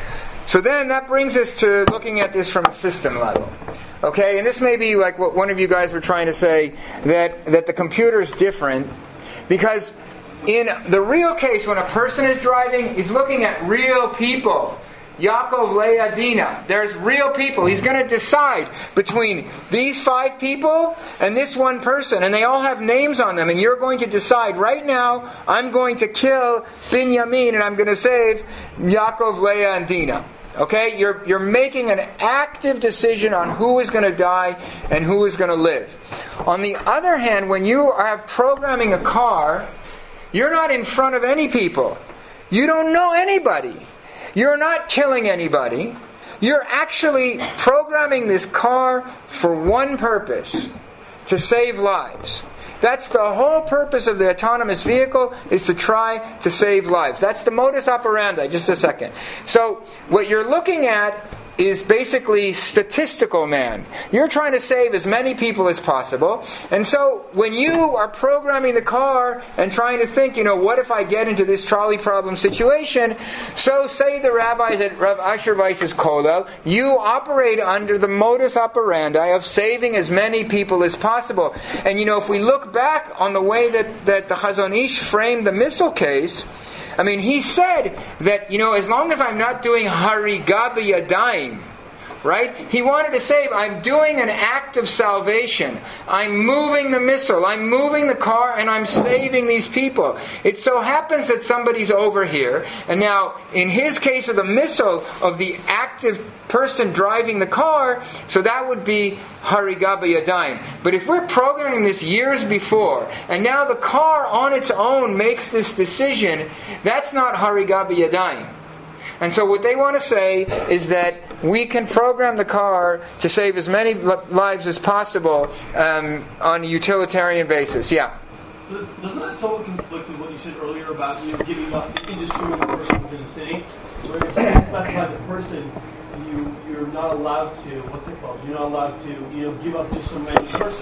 A: So then that brings us to looking at this from a system level. Okay, and this may be like what one of you guys were trying to say, that, that the computer is different, because in the real case, when a person is driving, he's looking at real people. Yaakov, Leah, Dina. There's real people. He's going to decide between these five people and this one person. And they all have names on them. And you're going to decide, right now, I'm going to kill Binyamin and I'm going to save Yaakov, Leah, and Dina. Okay? You're, you're making an active decision on who is going to die and who is going to live. On the other hand, when you are programming a car, you're not in front of any people. You don't know anybody. You're not killing anybody. You're actually programming this car for one purpose, to save lives. That's the whole purpose of the autonomous vehicle, is to try to save lives. That's the modus operandi. Just a second. So what you're looking at is basically statistical man. You're trying to save as many people as possible. And so when you are programming the car and trying to think, you know, what if I get into this trolley problem situation? So say the rabbis at Rav Asher Weiss's Kollel, you operate under the modus operandi of saving as many people as possible. And you know, if we look back on the way that, that the Chazon Ish framed the missile case, I mean, he said that, you know, as long as I'm not doing hariga b'yadayim, right? He wanted to say, I'm doing an act of salvation. I'm moving the missile. I'm moving the car, and I'm saving these people. It so happens that somebody's over here, and now, in his case of the missile, of the active person driving the car, so that would be hariga b'yadayim. But if we're programming this years before, and now the car on its own makes this decision, that's not hariga b'yadayim. And so what they want to say is that we can program the car to save as many lives as possible um, on a utilitarian basis. Yeah?
K: Doesn't that somewhat conflict with what you said earlier about, you know, giving up the industry and the person within the city? Where if you specify the person, you, you're not allowed to, what's it called? You're not allowed to, you know, give up just some random person.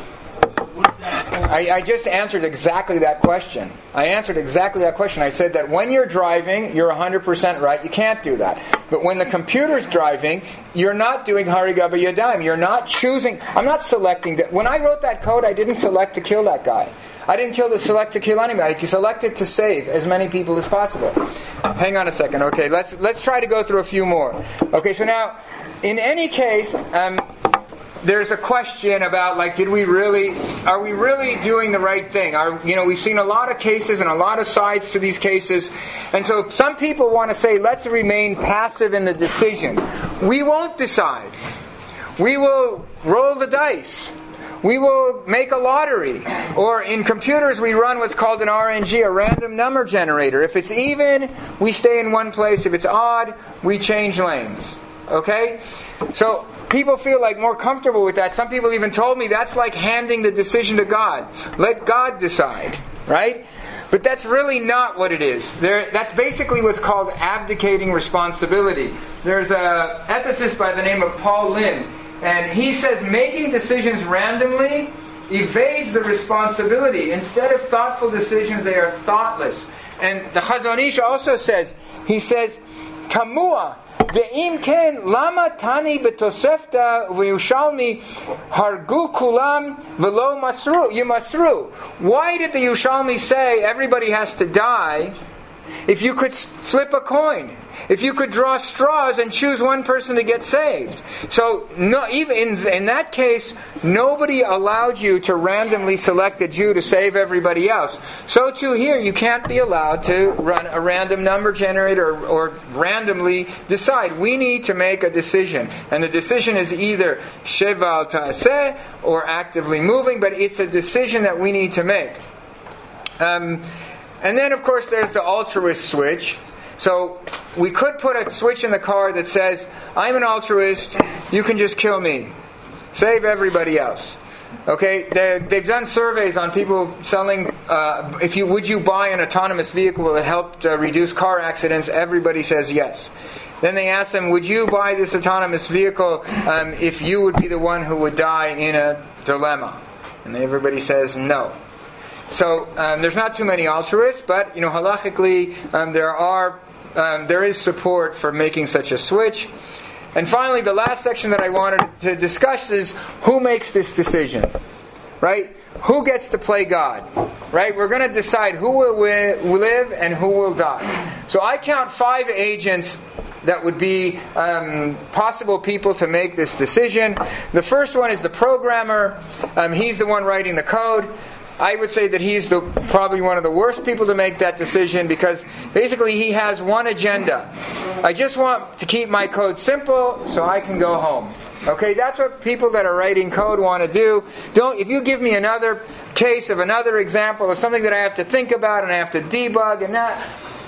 A: I, I just answered exactly that question. I answered exactly that question. I said that when you're driving, you're one hundred percent right. You can't do that. But when the computer's driving, you're not doing hariga b'yadayim. You're not choosing. I'm not selecting. The, when I wrote that code, I didn't select to kill that guy. I didn't kill to select to kill anybody. I selected to save as many people as possible. Hang on a second. Okay, let's let's try to go through a few more. Okay, so now, in any case, um, there's a question about, like, did we really, are we really doing the right thing? Are, you know, we've seen a lot of cases and a lot of sides to these cases. And so some people want to say, let's remain passive in the decision. We won't decide. We will roll the dice. We will make a lottery. Or in computers, we run what's called an R N G, a random number generator. If it's even, we stay in one place. If it's odd, we change lanes. Okay? So people feel like more comfortable with that. Some people even told me that's like handing the decision to God. Let God decide, right? But that's really not what it is. There, that's basically what's called abdicating responsibility. There's an ethicist by the name of Paul Lynn, and he says making decisions randomly evades the responsibility. Instead of thoughtful decisions, they are thoughtless. And the Chazon Ish also says, he says, Tamua De'im ken lama tani betosefta v'yushalmi hargu kulam v'lo masru yumasru. Why did the Yushalmi say everybody has to die if you could flip a coin? If you could draw straws and choose one person to get saved. So no, even in, in that case, nobody allowed you to randomly select a Jew to save everybody else. So too here, you can't be allowed to run a random number generator or, or randomly decide. We need to make a decision. And the decision is either sheval ta'aseh or actively moving, but it's a decision that we need to make. Um, and then, of course, there's the altruist switch. So we could put a switch in the car that says, I'm an altruist, you can just kill me. Save everybody else. Okay, they, they've done surveys on people selling, uh, if you would you buy an autonomous vehicle that helped uh, reduce car accidents? Everybody says yes. Then they ask them, would you buy this autonomous vehicle um, if you would be the one who would die in a dilemma? And everybody says no. So um, there's not too many altruists, but you know, halachically um, there are um, there is support for making such a switch. And finally, the last section that I wanted to discuss is who makes this decision, right? Who gets to play God, right? We're going to decide who will live and who will die. So I count five agents that would be um, possible people to make this decision. The first one is the programmer. Um, he's the one writing the code. I would say that he's the, probably one of the worst people to make that decision because basically he has one agenda. I just want to keep my code simple so I can go home. Okay, that's what people that are writing code want to do. Don't. If you give me another case of another example of something that I have to think about and I have to debug and that,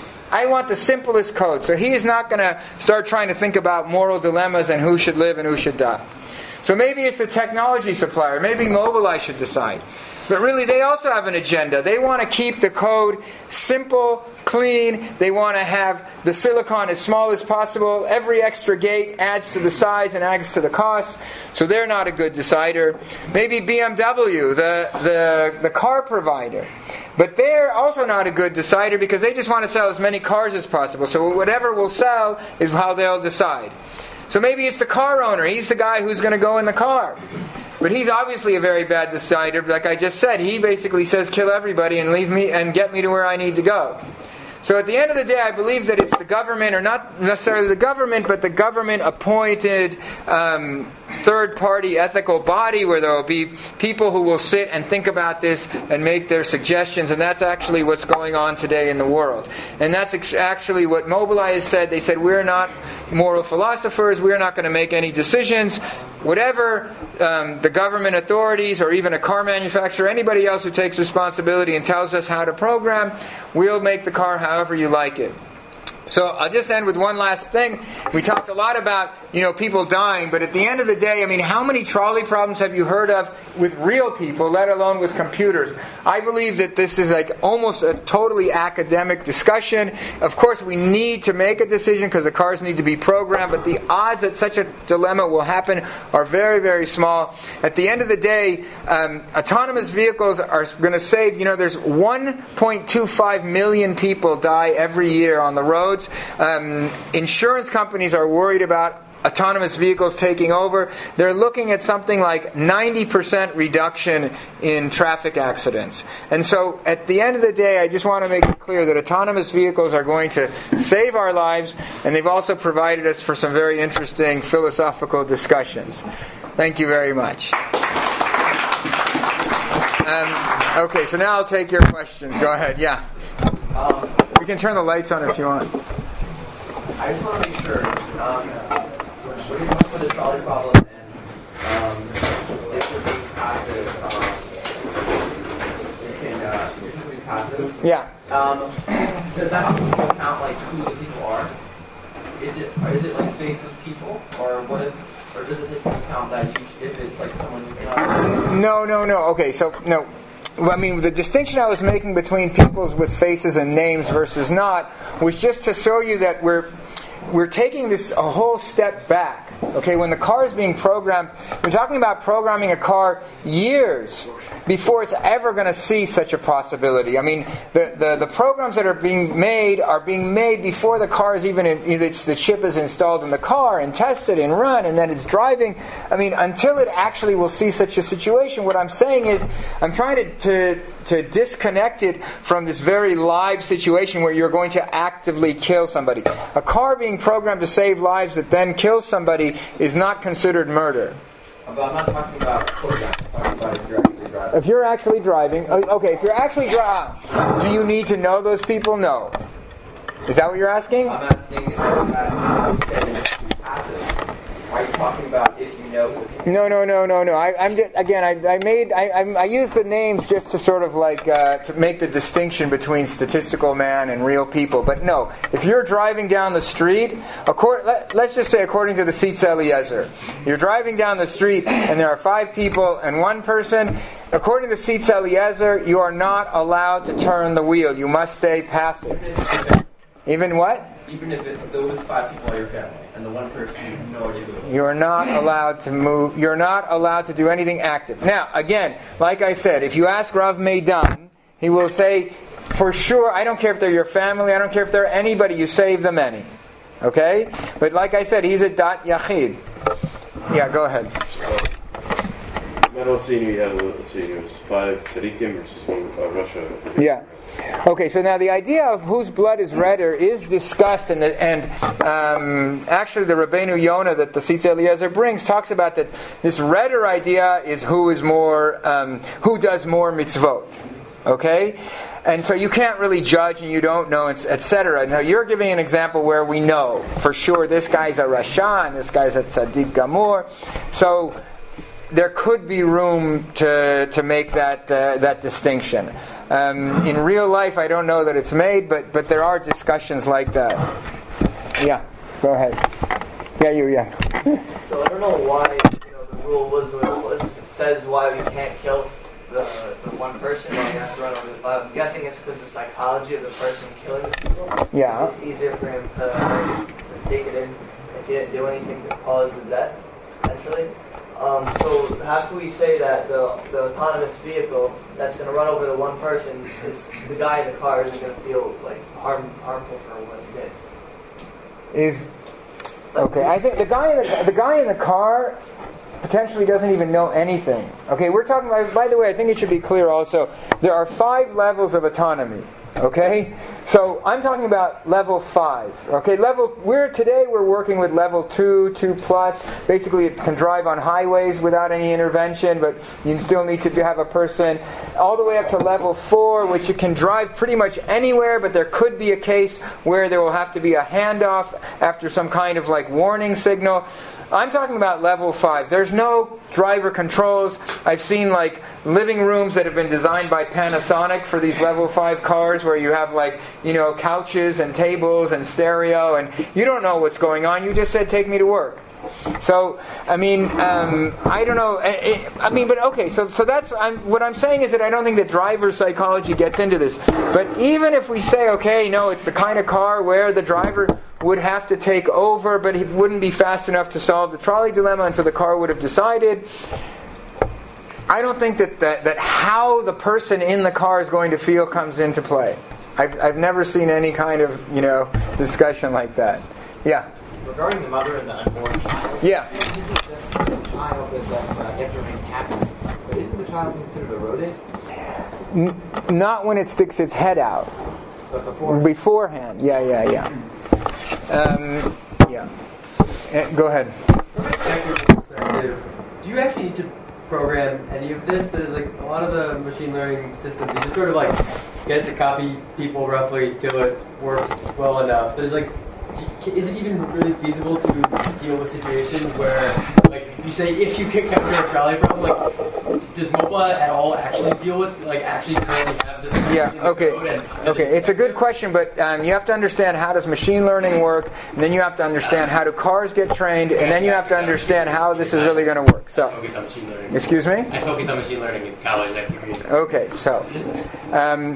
A: I want the simplest code. So he's not going to start trying to think about moral dilemmas and who should live and who should die. So maybe it's the technology supplier. Maybe Mobileye should decide. But really, they also have an agenda. They want to keep the code simple, clean. They want to have the silicon as small as possible. Every extra gate adds to the size and adds to the cost. So they're not a good decider. Maybe B M W, the, the, the car provider. But they're also not a good decider because they just want to sell as many cars as possible. So whatever will sell is how they'll decide. So maybe it's the car owner. He's the guy who's going to go in the car. But he's obviously a very bad decider. Like I just said, he basically says, kill everybody and leave me and get me to where I need to go. So at the end of the day, I believe that it's the government, or not necessarily the government, but the government-appointed um, third-party ethical body where there will be people who will sit and think about this and make their suggestions. And that's actually what's going on today in the world. And that's ex- actually what Mobileye has said. They said, we're not moral philosophers. We're not going to make any decisions. Whatever um, the government authorities or even a car manufacturer, anybody else who takes responsibility and tells us how to program, we'll make the car however you like it. So I'll just end with one last thing. We talked a lot about, you know, people dying, but at the end of the day, I mean, how many trolley problems have you heard of with real people, let alone with computers? I believe that this is like almost a totally academic discussion. Of course, we need to make a decision because the cars need to be programmed, but the odds that such a dilemma will happen are very, very small. At the end of the day, um, autonomous vehicles are going to save, you know, there's one point two five million people die every year on the roads. Um, insurance companies are worried about autonomous vehicles taking over. They're looking at something like ninety percent reduction in traffic accidents. And so at the end of the day, I just want to make it clear that autonomous vehicles are going to save our lives, and they've also provided us for some very interesting philosophical discussions. Thank you very much. Um, okay, so now I'll take your questions. Go ahead. Yeah.
F: Um,
A: we can turn the lights on if you want.
F: I just want to make sure, um, when it comes to the trolley problem and um, if we're being passive, um, it can, uh, it can be passive.
A: Yeah.
F: Um, does that take into account like who the people are? Is it, or is it like faceless people, or what if, or does it take into account that you, if it's like someone you've not?
A: No, no, no. Okay, so no. I mean, the distinction I was making between peoples with faces and names versus not was just to show you that we're we're taking this a whole step back. Okay, when the car is being programmed, we're talking about programming a car years before it's ever going to see such a possibility. I mean, the, the, the programs that are being made are being made before the car is even, in, it's, the chip is installed in the car and tested and run and then it's driving. I mean, until it actually will see such a situation, what I'm saying is, I'm trying to, to, to disconnect it from this very live situation where you're going to actively kill somebody. A car being programmed to save lives that then kills somebody is not considered murder.
F: But I'm not talking about programming. I'm talking about if you're actually driving.
A: If you're actually driving, okay, if you're actually driving, do you need to know those people? No. Is that what you're asking?
F: I'm asking if I'm saying it's passive. Why are you talking about if you know who people?
A: No, no, no, no, no. I, I'm just, again. I, I made. I, I, I used the names just to sort of like uh, to make the distinction between statistical man and real people. But no, if you're driving down the street, accord, let, let's just say according to the Sitz Eliezer, you're driving down the street and there are five people and one person. According to the Sitz Eliezer, you are not allowed to turn the wheel. You must stay passive. Even what?
F: Even if it, those five people are your family, and the one person you have no idea who it is.
A: You're not allowed to move. You're not allowed to do anything active. Now, again, like I said, if you ask Rav Meidan, he will say, for sure, I don't care if they're your family, I don't care if they're anybody, you save them any. Okay? But like I said, he's a dat yachid. Yeah, go ahead.
L: I don't see any, uh, let's see, it was five tzaddikim versus one uh, Russia.
A: Yeah. Okay, so now the idea of whose blood is redder is discussed, in the, and um, actually the Rabbeinu Yonah that the Sitz Eliezer brings talks about that this redder idea is who is more, um, who does more mitzvot. Okay? And so you can't really judge and you don't know, et cetera. Now you're giving an example where we know for sure this guy's a Rasha and this guy's a Tzaddik Gamor. So there could be room to to make that uh, that distinction. Um, in real life, I don't know that it's made, but but there are discussions like that. Yeah, go ahead. Yeah, you, yeah.
M: So I don't know why you know the rule was what it was. It says why we can't kill the the one person while you have to run over the five. I'm guessing it's because the psychology of the person killing people.
A: Yeah.
M: It's easier for him to to take it in if he didn't do anything to cause the death, essentially. Um, so how can we say that the, the autonomous vehicle that's going to run over the one person, is the guy in the car isn't going to feel like harm, harmful for what he did?
A: Is okay. I think the guy in the the guy in the car potentially doesn't even know anything. Okay, we're talking about. By the way, I think it should be clear also. There are five levels of autonomy. Okay, so I'm talking about level five. Okay, level we're today we're working with level two, two plus. Basically, it can drive on highways without any intervention, but you still need to have a person. All the way up to level four, which you can drive pretty much anywhere, but there could be a case where there will have to be a handoff after some kind of like warning signal. I'm talking about level five. There's no driver controls. I've seen like living rooms that have been designed by Panasonic for these level five cars where you have like, you know, couches and tables and stereo and you don't know what's going on. You just said, take me to work. So, I mean, um, I don't know. I, I mean, but okay. So, so that's I'm, what I'm saying is that I don't think that driver psychology gets into this. But even if we say, okay, no, it's the kind of car where the driver would have to take over, but he wouldn't be fast enough to solve the trolley dilemma, and so the car would have decided. I don't think that that, that how the person in the car is going to feel comes into play. I've, I've never seen any kind of, you know, discussion like that. Yeah.
F: Regarding the mother and the unborn child,
A: yeah.
F: The child is that uh, you have to remain passive. But isn't the child considered a rodent?
A: N- not when it sticks its head out.
F: So beforehand.
A: Beforehand. Yeah, yeah, yeah. Um, yeah. Uh, go ahead.
N: Do you actually need to program any of this? There's like a lot of the machine learning systems. You just sort of like get to copy people roughly till it works well enough. There's like. Is it even really feasible to deal with situations where, like, you say if you can capture a trolley problem, like, does Mopla at all actually deal with, like, actually currently have this?
A: Yeah. Okay. And, okay. It's a good question, but um, you have to understand how does machine learning work, and then you have to understand how do cars get trained, and then you have to understand how this is really going to work. So.
N: I focus on machine learning.
A: Excuse me?
N: I focused on machine learning in college. I have to read.
A: Okay. So, um,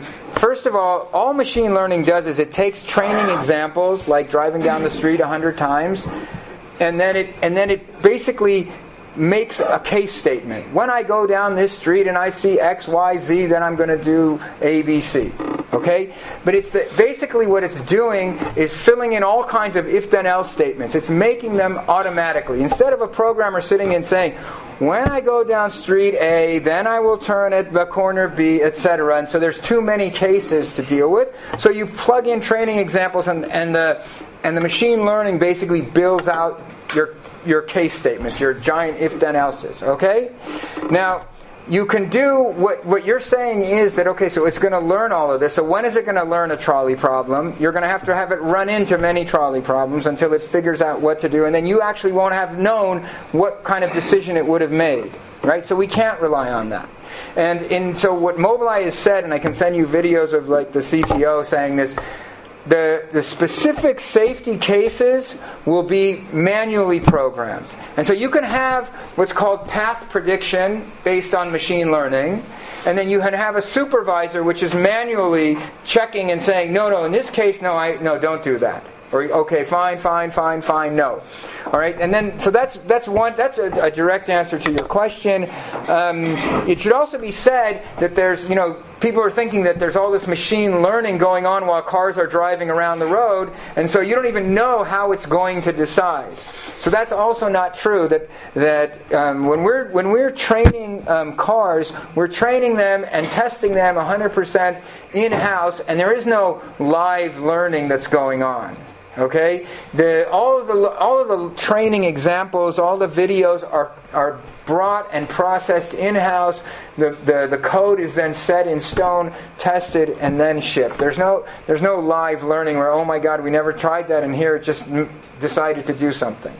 A: first of all, all machine learning does is it takes training examples, like driving down the street a hundred times, and then it and then it basically makes a case statement. When I go down this street and I see X, Y, Z, then I'm going to do A, B, C. Okay? But it's the, basically what it's doing is filling in all kinds of if-then-else statements. It's making them automatically. Instead of a programmer sitting and saying, when I go down street A, then I will turn at the corner B, et cetera. And so there's too many cases to deal with. So you plug in training examples, and, and the and the machine learning basically builds out your your case statements, your giant if-then-elses. Okay? Now, you can do, what, what you're saying is that, okay, so it's going to learn all of this. So when is it going to learn a trolley problem? You're going to have to have it run into many trolley problems until it figures out what to do. And then you actually won't have known what kind of decision it would have made. Right? So we can't rely on that. And in, so what Mobileye has said, and I can send you videos of like the C T O saying this, The, the specific safety cases will be manually programmed. And so you can have what's called path prediction based on machine learning, and then you can have a supervisor which is manually checking and saying, no, no, in this case, no, I no, don't do that. Or, okay, fine, fine, fine, fine, no. All right, and then, so that's that's one, that's a, a direct answer to your question. Um, it should also be said that there's, you know, people are thinking that there's all this machine learning going on while cars are driving around the road, and so you don't even know how it's going to decide. So that's also not true. That that um, when we're when we're training um, cars, we're training them and testing them one hundred percent in-house, and there is no live learning that's going on. Okay, the all of the all of the training examples, all the videos are are brought and processed in-house. The, the the code is then set in stone, tested, and then shipped. There's no there's no live learning where, oh my God, we never tried that, and here it just m- decided to do something.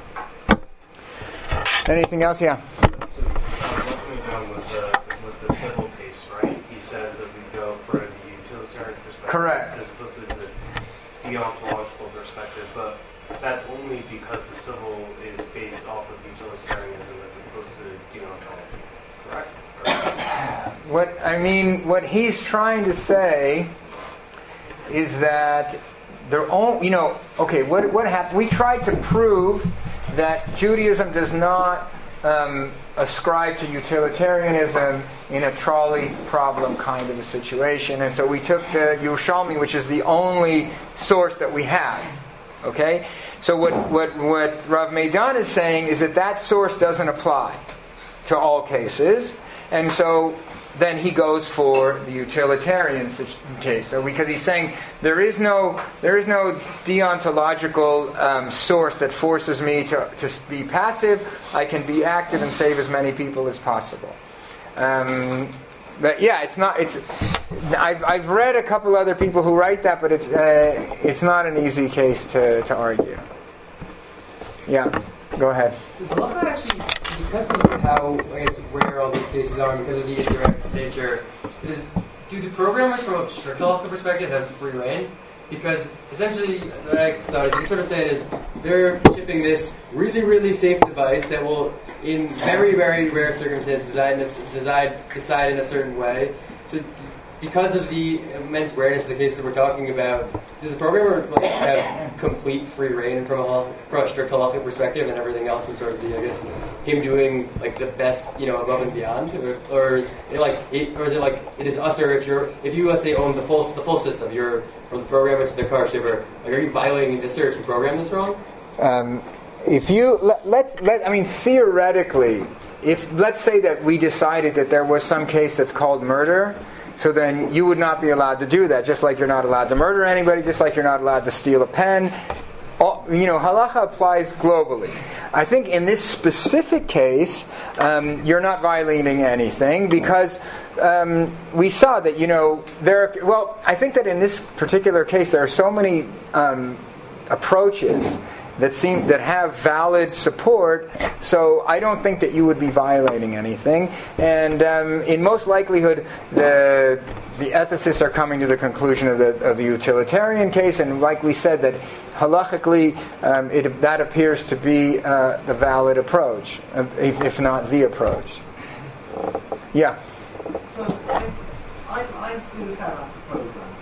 A: Anything else? Yeah.
O: So, um, what we've done with the with the civil case, right? He says that we go for the utilitarian perspective,
A: correct,
O: as opposed to the deontological perspective, but that's only because the civil is based off of utilitarianism as opposed to deontology, correct?
A: What I mean, what he's trying to say is that they're all, you know, okay, what what happened? We tried to prove that Judaism does not um, ascribe to utilitarianism in a trolley problem kind of a situation, and so we took the Yerushalmi, which is the only source that we have. Okay, so what what what Rav Meidan is saying is that that source doesn't apply to all cases, and so then he goes for the utilitarian case. So because he's saying there is no there is no deontological um, source that forces me to, to be passive. I can be active and save as many people as possible. Um, but yeah, it's not. It's I've I've read a couple other people who write that, but it's uh, it's not an easy case to, to argue. Yeah, go ahead.
N: Does halacha actually, because of how I guess rare all these cases are, and because of the indirect nature, is do the programmers from a strict halacha perspective have free reign? Because essentially, like so as you sort of say, it is they're shipping this really, really safe device that will, in very, very rare circumstances, design this, decide, decide in a certain way. So, because of the immense rareness of the case that we're talking about, does the programmer like, have complete free reign from a, from a strict halachic perspective, and everything else would sort of be, I guess, him doing like the best, you know, above and beyond, or, or is it like, it, or is it like it is us, or if you're, if you let's say own the full the full system, you're from the programmer to the car shipper, like are you violating the search and program this wrong?
A: Um, if you let, let's let I mean theoretically, if let's say that we decided that there was some case that's called murder. So then you would not be allowed to do that, just like you're not allowed to murder anybody, just like you're not allowed to steal a pen. All, you know, halacha applies globally. I think in this specific case, um, you're not violating anything because um, we saw that, you know, there. Well, I think that in this particular case, there are so many um, approaches that seem that have valid support, so I don't think that you would be violating anything. And um, in most likelihood, the the ethicists are coming to the conclusion of the of the utilitarian case, and like we said, that halachically um, it, that appears to be uh, the valid approach, if, if not the approach. Yeah.
G: So I, I, I do a fair amount of programming.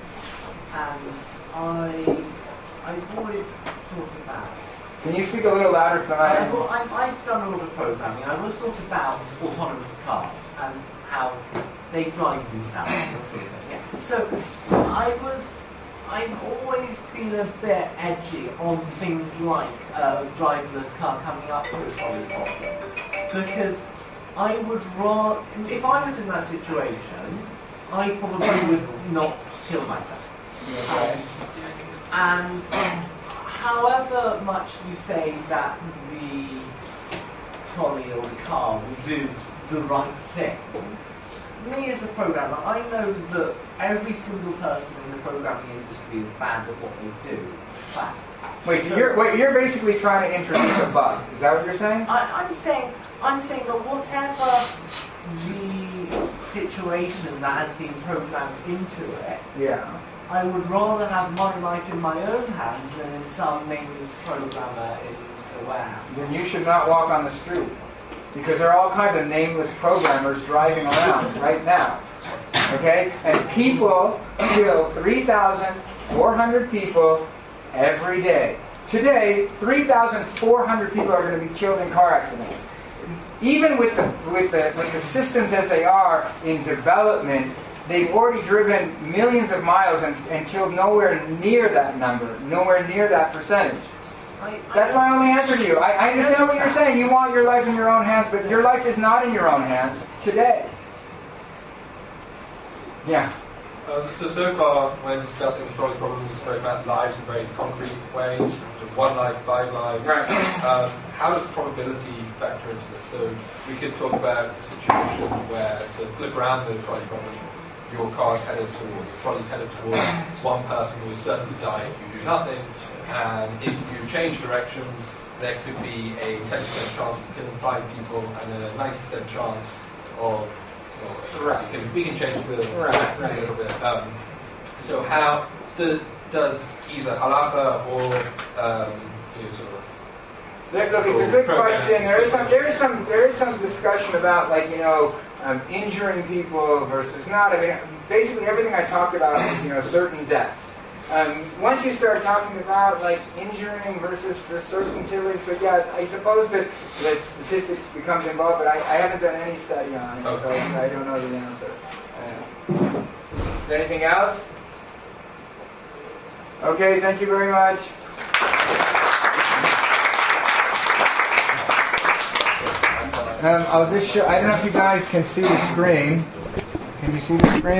G: I, I've always thought about.
A: Can you speak a little louder so I
G: I've, I've, I've done a lot of programming. I always thought about autonomous cars and how they drive themselves. And sort of thing. Yeah. So I was, I've always been a bit edgy on things like a driverless car coming up to a trolley problem, because I would rather, if I was in that situation, I probably would not kill myself.
A: Okay.
G: And um, however much you say that the trolley or the car will do the right thing, me as a programmer, I know that every single person in the programming industry is bad at what they do. It's a fact.
A: Wait, so you're wait, you're basically trying to introduce a bug. Is that what you're saying?
G: I, I'm saying I'm saying that whatever the situation that has been programmed into it,
A: Yeah.
G: I would rather have my life in my own hands than in some nameless programmer in a warehouse.
A: Then you should not walk on the street, because there are all kinds of nameless programmers driving around right now. Okay? And people kill three thousand four hundred people every day. Today, three thousand four hundred people are going to be killed in car accidents. Even with the with the with the systems as they are in development, they've already driven millions of miles and, and killed nowhere near that number, nowhere near that percentage.
G: I,
A: That's my only answer to you. I, I understand what you're saying. You want your life in your own hands, but your life is not in your own hands today. Yeah.
P: Um, so, so far, when discussing the trolley problems, we spoke about lives in very concrete ways, sort of one life, five lives.
A: Right.
P: Um, how does probability factor into this? So we could talk about a situation where, to flip around the trolley problem, your car's headed towards, the trolley's headed towards one person who is certain to die if you do nothing, and if you change directions, there could be a ten percent chance of killing five people and a ninety percent chance of Well,
A: right.
P: we, can, we can change the
A: right,
P: facts
A: right.
P: a little bit. Um, so how do, does either halakha or um, you know, sort of
A: Look, look, it's a good
P: program-
A: question. There is some, there is some, there is some discussion about, like, you know, um, injuring people versus not. I mean, basically everything I talked about is, you know, certain deaths. Um, once you start talking about, like, injuring versus for certain killing, so yeah, I suppose that, that statistics becomes involved, but I, I haven't done any study on it, so I don't know the answer. Uh, anything else? Okay, thank you very much. Um, I'll just show, I don't know if you guys can see the screen. Can you see the screen?